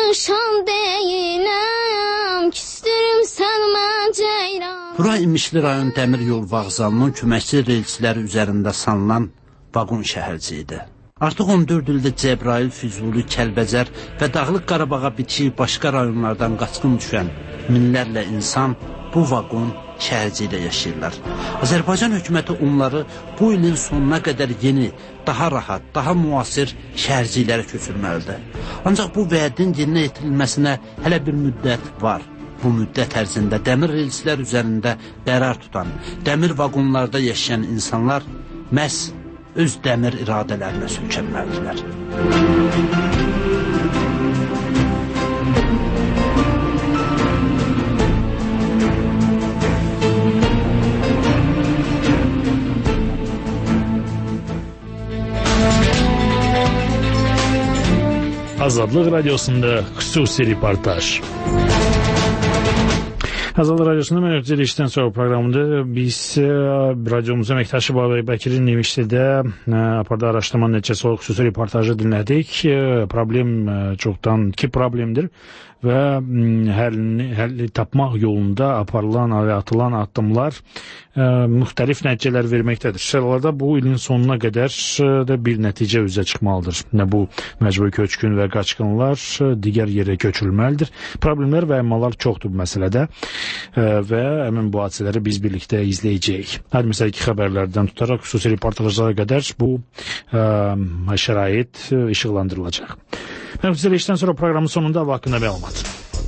Bura İmişli rayon dəmir yol vağzalının köməkçi reysləri üzərində sanılan vaqon şəhərci idi. Artıq 14 ildə Cəbrayıl, Füzuli, Kəlbəcər və Dağlıq Qarabağa bitişik başqa rayonlardan qaçqın düşən minlərlə insan bu vaqon şəhərcidə yaşayırlar. Azərbaycan hökuməti onları bu ilin sonuna qədər yeni, daha rahat, daha müasir şəhərcilərə köçürməlidir. Ancaq bu vədin yerinə yetirilməsinə hələ bir müddət var. Bu müddət ərzində dəmir reyslər üzərində qərar tutan, dəmir vaqonlarda yaşayan insanlar məhz öz dəmir iradələrinə sökənməlidirlər. Azadlıq Radiosunda xüsusi reportaj. Azadlıq Radiosunda mən ötürü işdən sonra proqramında biz radiomuzun əməkdaşı Bağlı Bəkirin İmişlidə apardığı araşdırmanın nəticəsi olaraq xüsusi reportajı dinlədik. Problem çoxdan ki problemdir və həlli tapmaq yolunda aparılan və atılan addımlar müxtəlif nəticələr verməkdədir. Şəhərlərdə bu ilin sonuna qədər də bir nəticə üzə çıxmalıdır. Bu məcburi köçkün və qaçqınlar digər yerə köçülməlidir. Problemlər və əmmalar çoxdur bu məsələdə və həmin bu hadisələri biz birlikdə izləyəcəyik. Hər məsəlki xəbərlərdən tutaraq xüsusi reportajlara qədər bu şərait işıqlandırılacaq. Mən işdən sonra proqramın sonunda hava haqqında məlumat.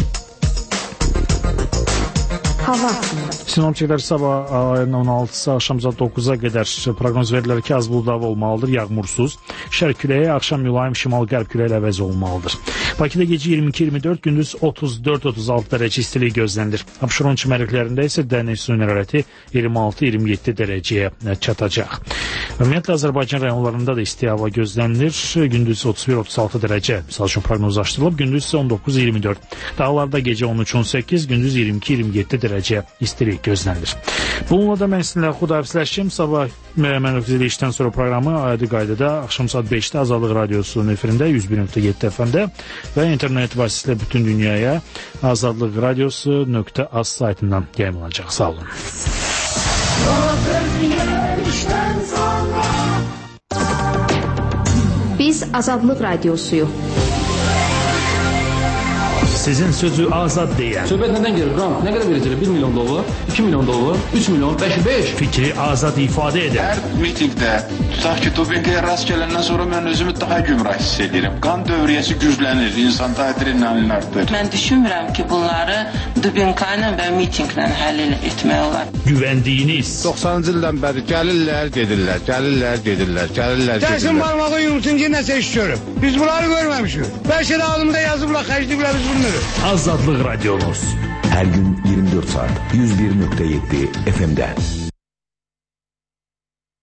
Hava haqqında. Sinoptiklər sabah ayın 16-sı axşam saat 9-a qədər proqnoz verirlər ki, az buludlu hava olmalıdır, yağmursuz. Şərq küləyi axşam mülayim şimal-qərb küləyi ilə əvəz olmalıdır. Bakıda gecə 22-24, gündüz 34-36 dərəcə istilik gözlənilir. Abşeron çimərliklərində isə dəniz suyun hərarəti 26-27 dərəcəyə çatacaq. Ümumiyyətlə Azərbaycan rayonlarında da isti hava gözlənilir. Gündüz 31-36 dərəcə misal üçün proqnozlaşdırılıb, gündüz isə 19-24. Dağlarda gecə 13-18, gündüz 22-27 dərəcə istilik gözlənilir. Bununla da mən sizinlə xudahafizləşim. Sabah mən işdən sonra proqramı adi qaydada axşam saat 5-də Azadlıq Radiosunun efirində 101.7 FM-də və internet vasitəsilə bütün dünyaya azadlıqradiosu.az saytından yayımlanacaq. Sağ olun. Biz Azadlıq Radiosuyuq. Sizin sözü azad deyən. Söhbət nədən gelir? Qram, nə qədər verəcəklər? 1 milyon dollar, 2 milyon dollar, 3 milyon, 5. Fikri azad ifadə edən. Hər mitingdə, tutaq ki, dopinqaya rast gələndən sonra mən özümü daha gümrah hiss edirəm. Qan dövriyyəsi güclənir, insanda adrenalin artır. Mən düşünmürəm ki, bunları dopinqayla və mitinglə həll etmək olar. Güvəndiyiniz. 90-cı ildən bəri gəlirlər, gedirlər, gəlirlər, gedirlər, gəlirlər, gedirlər. Dəsin barmağı yumrusun ki, nəsə iş görüb. Biz bunları görməmişik. Bəlkə də ağzımda yazıblar, xərcliyiblər biz bunları. Azadlıq Radyonuz. Her gün 24 saat 101.7 FM'de.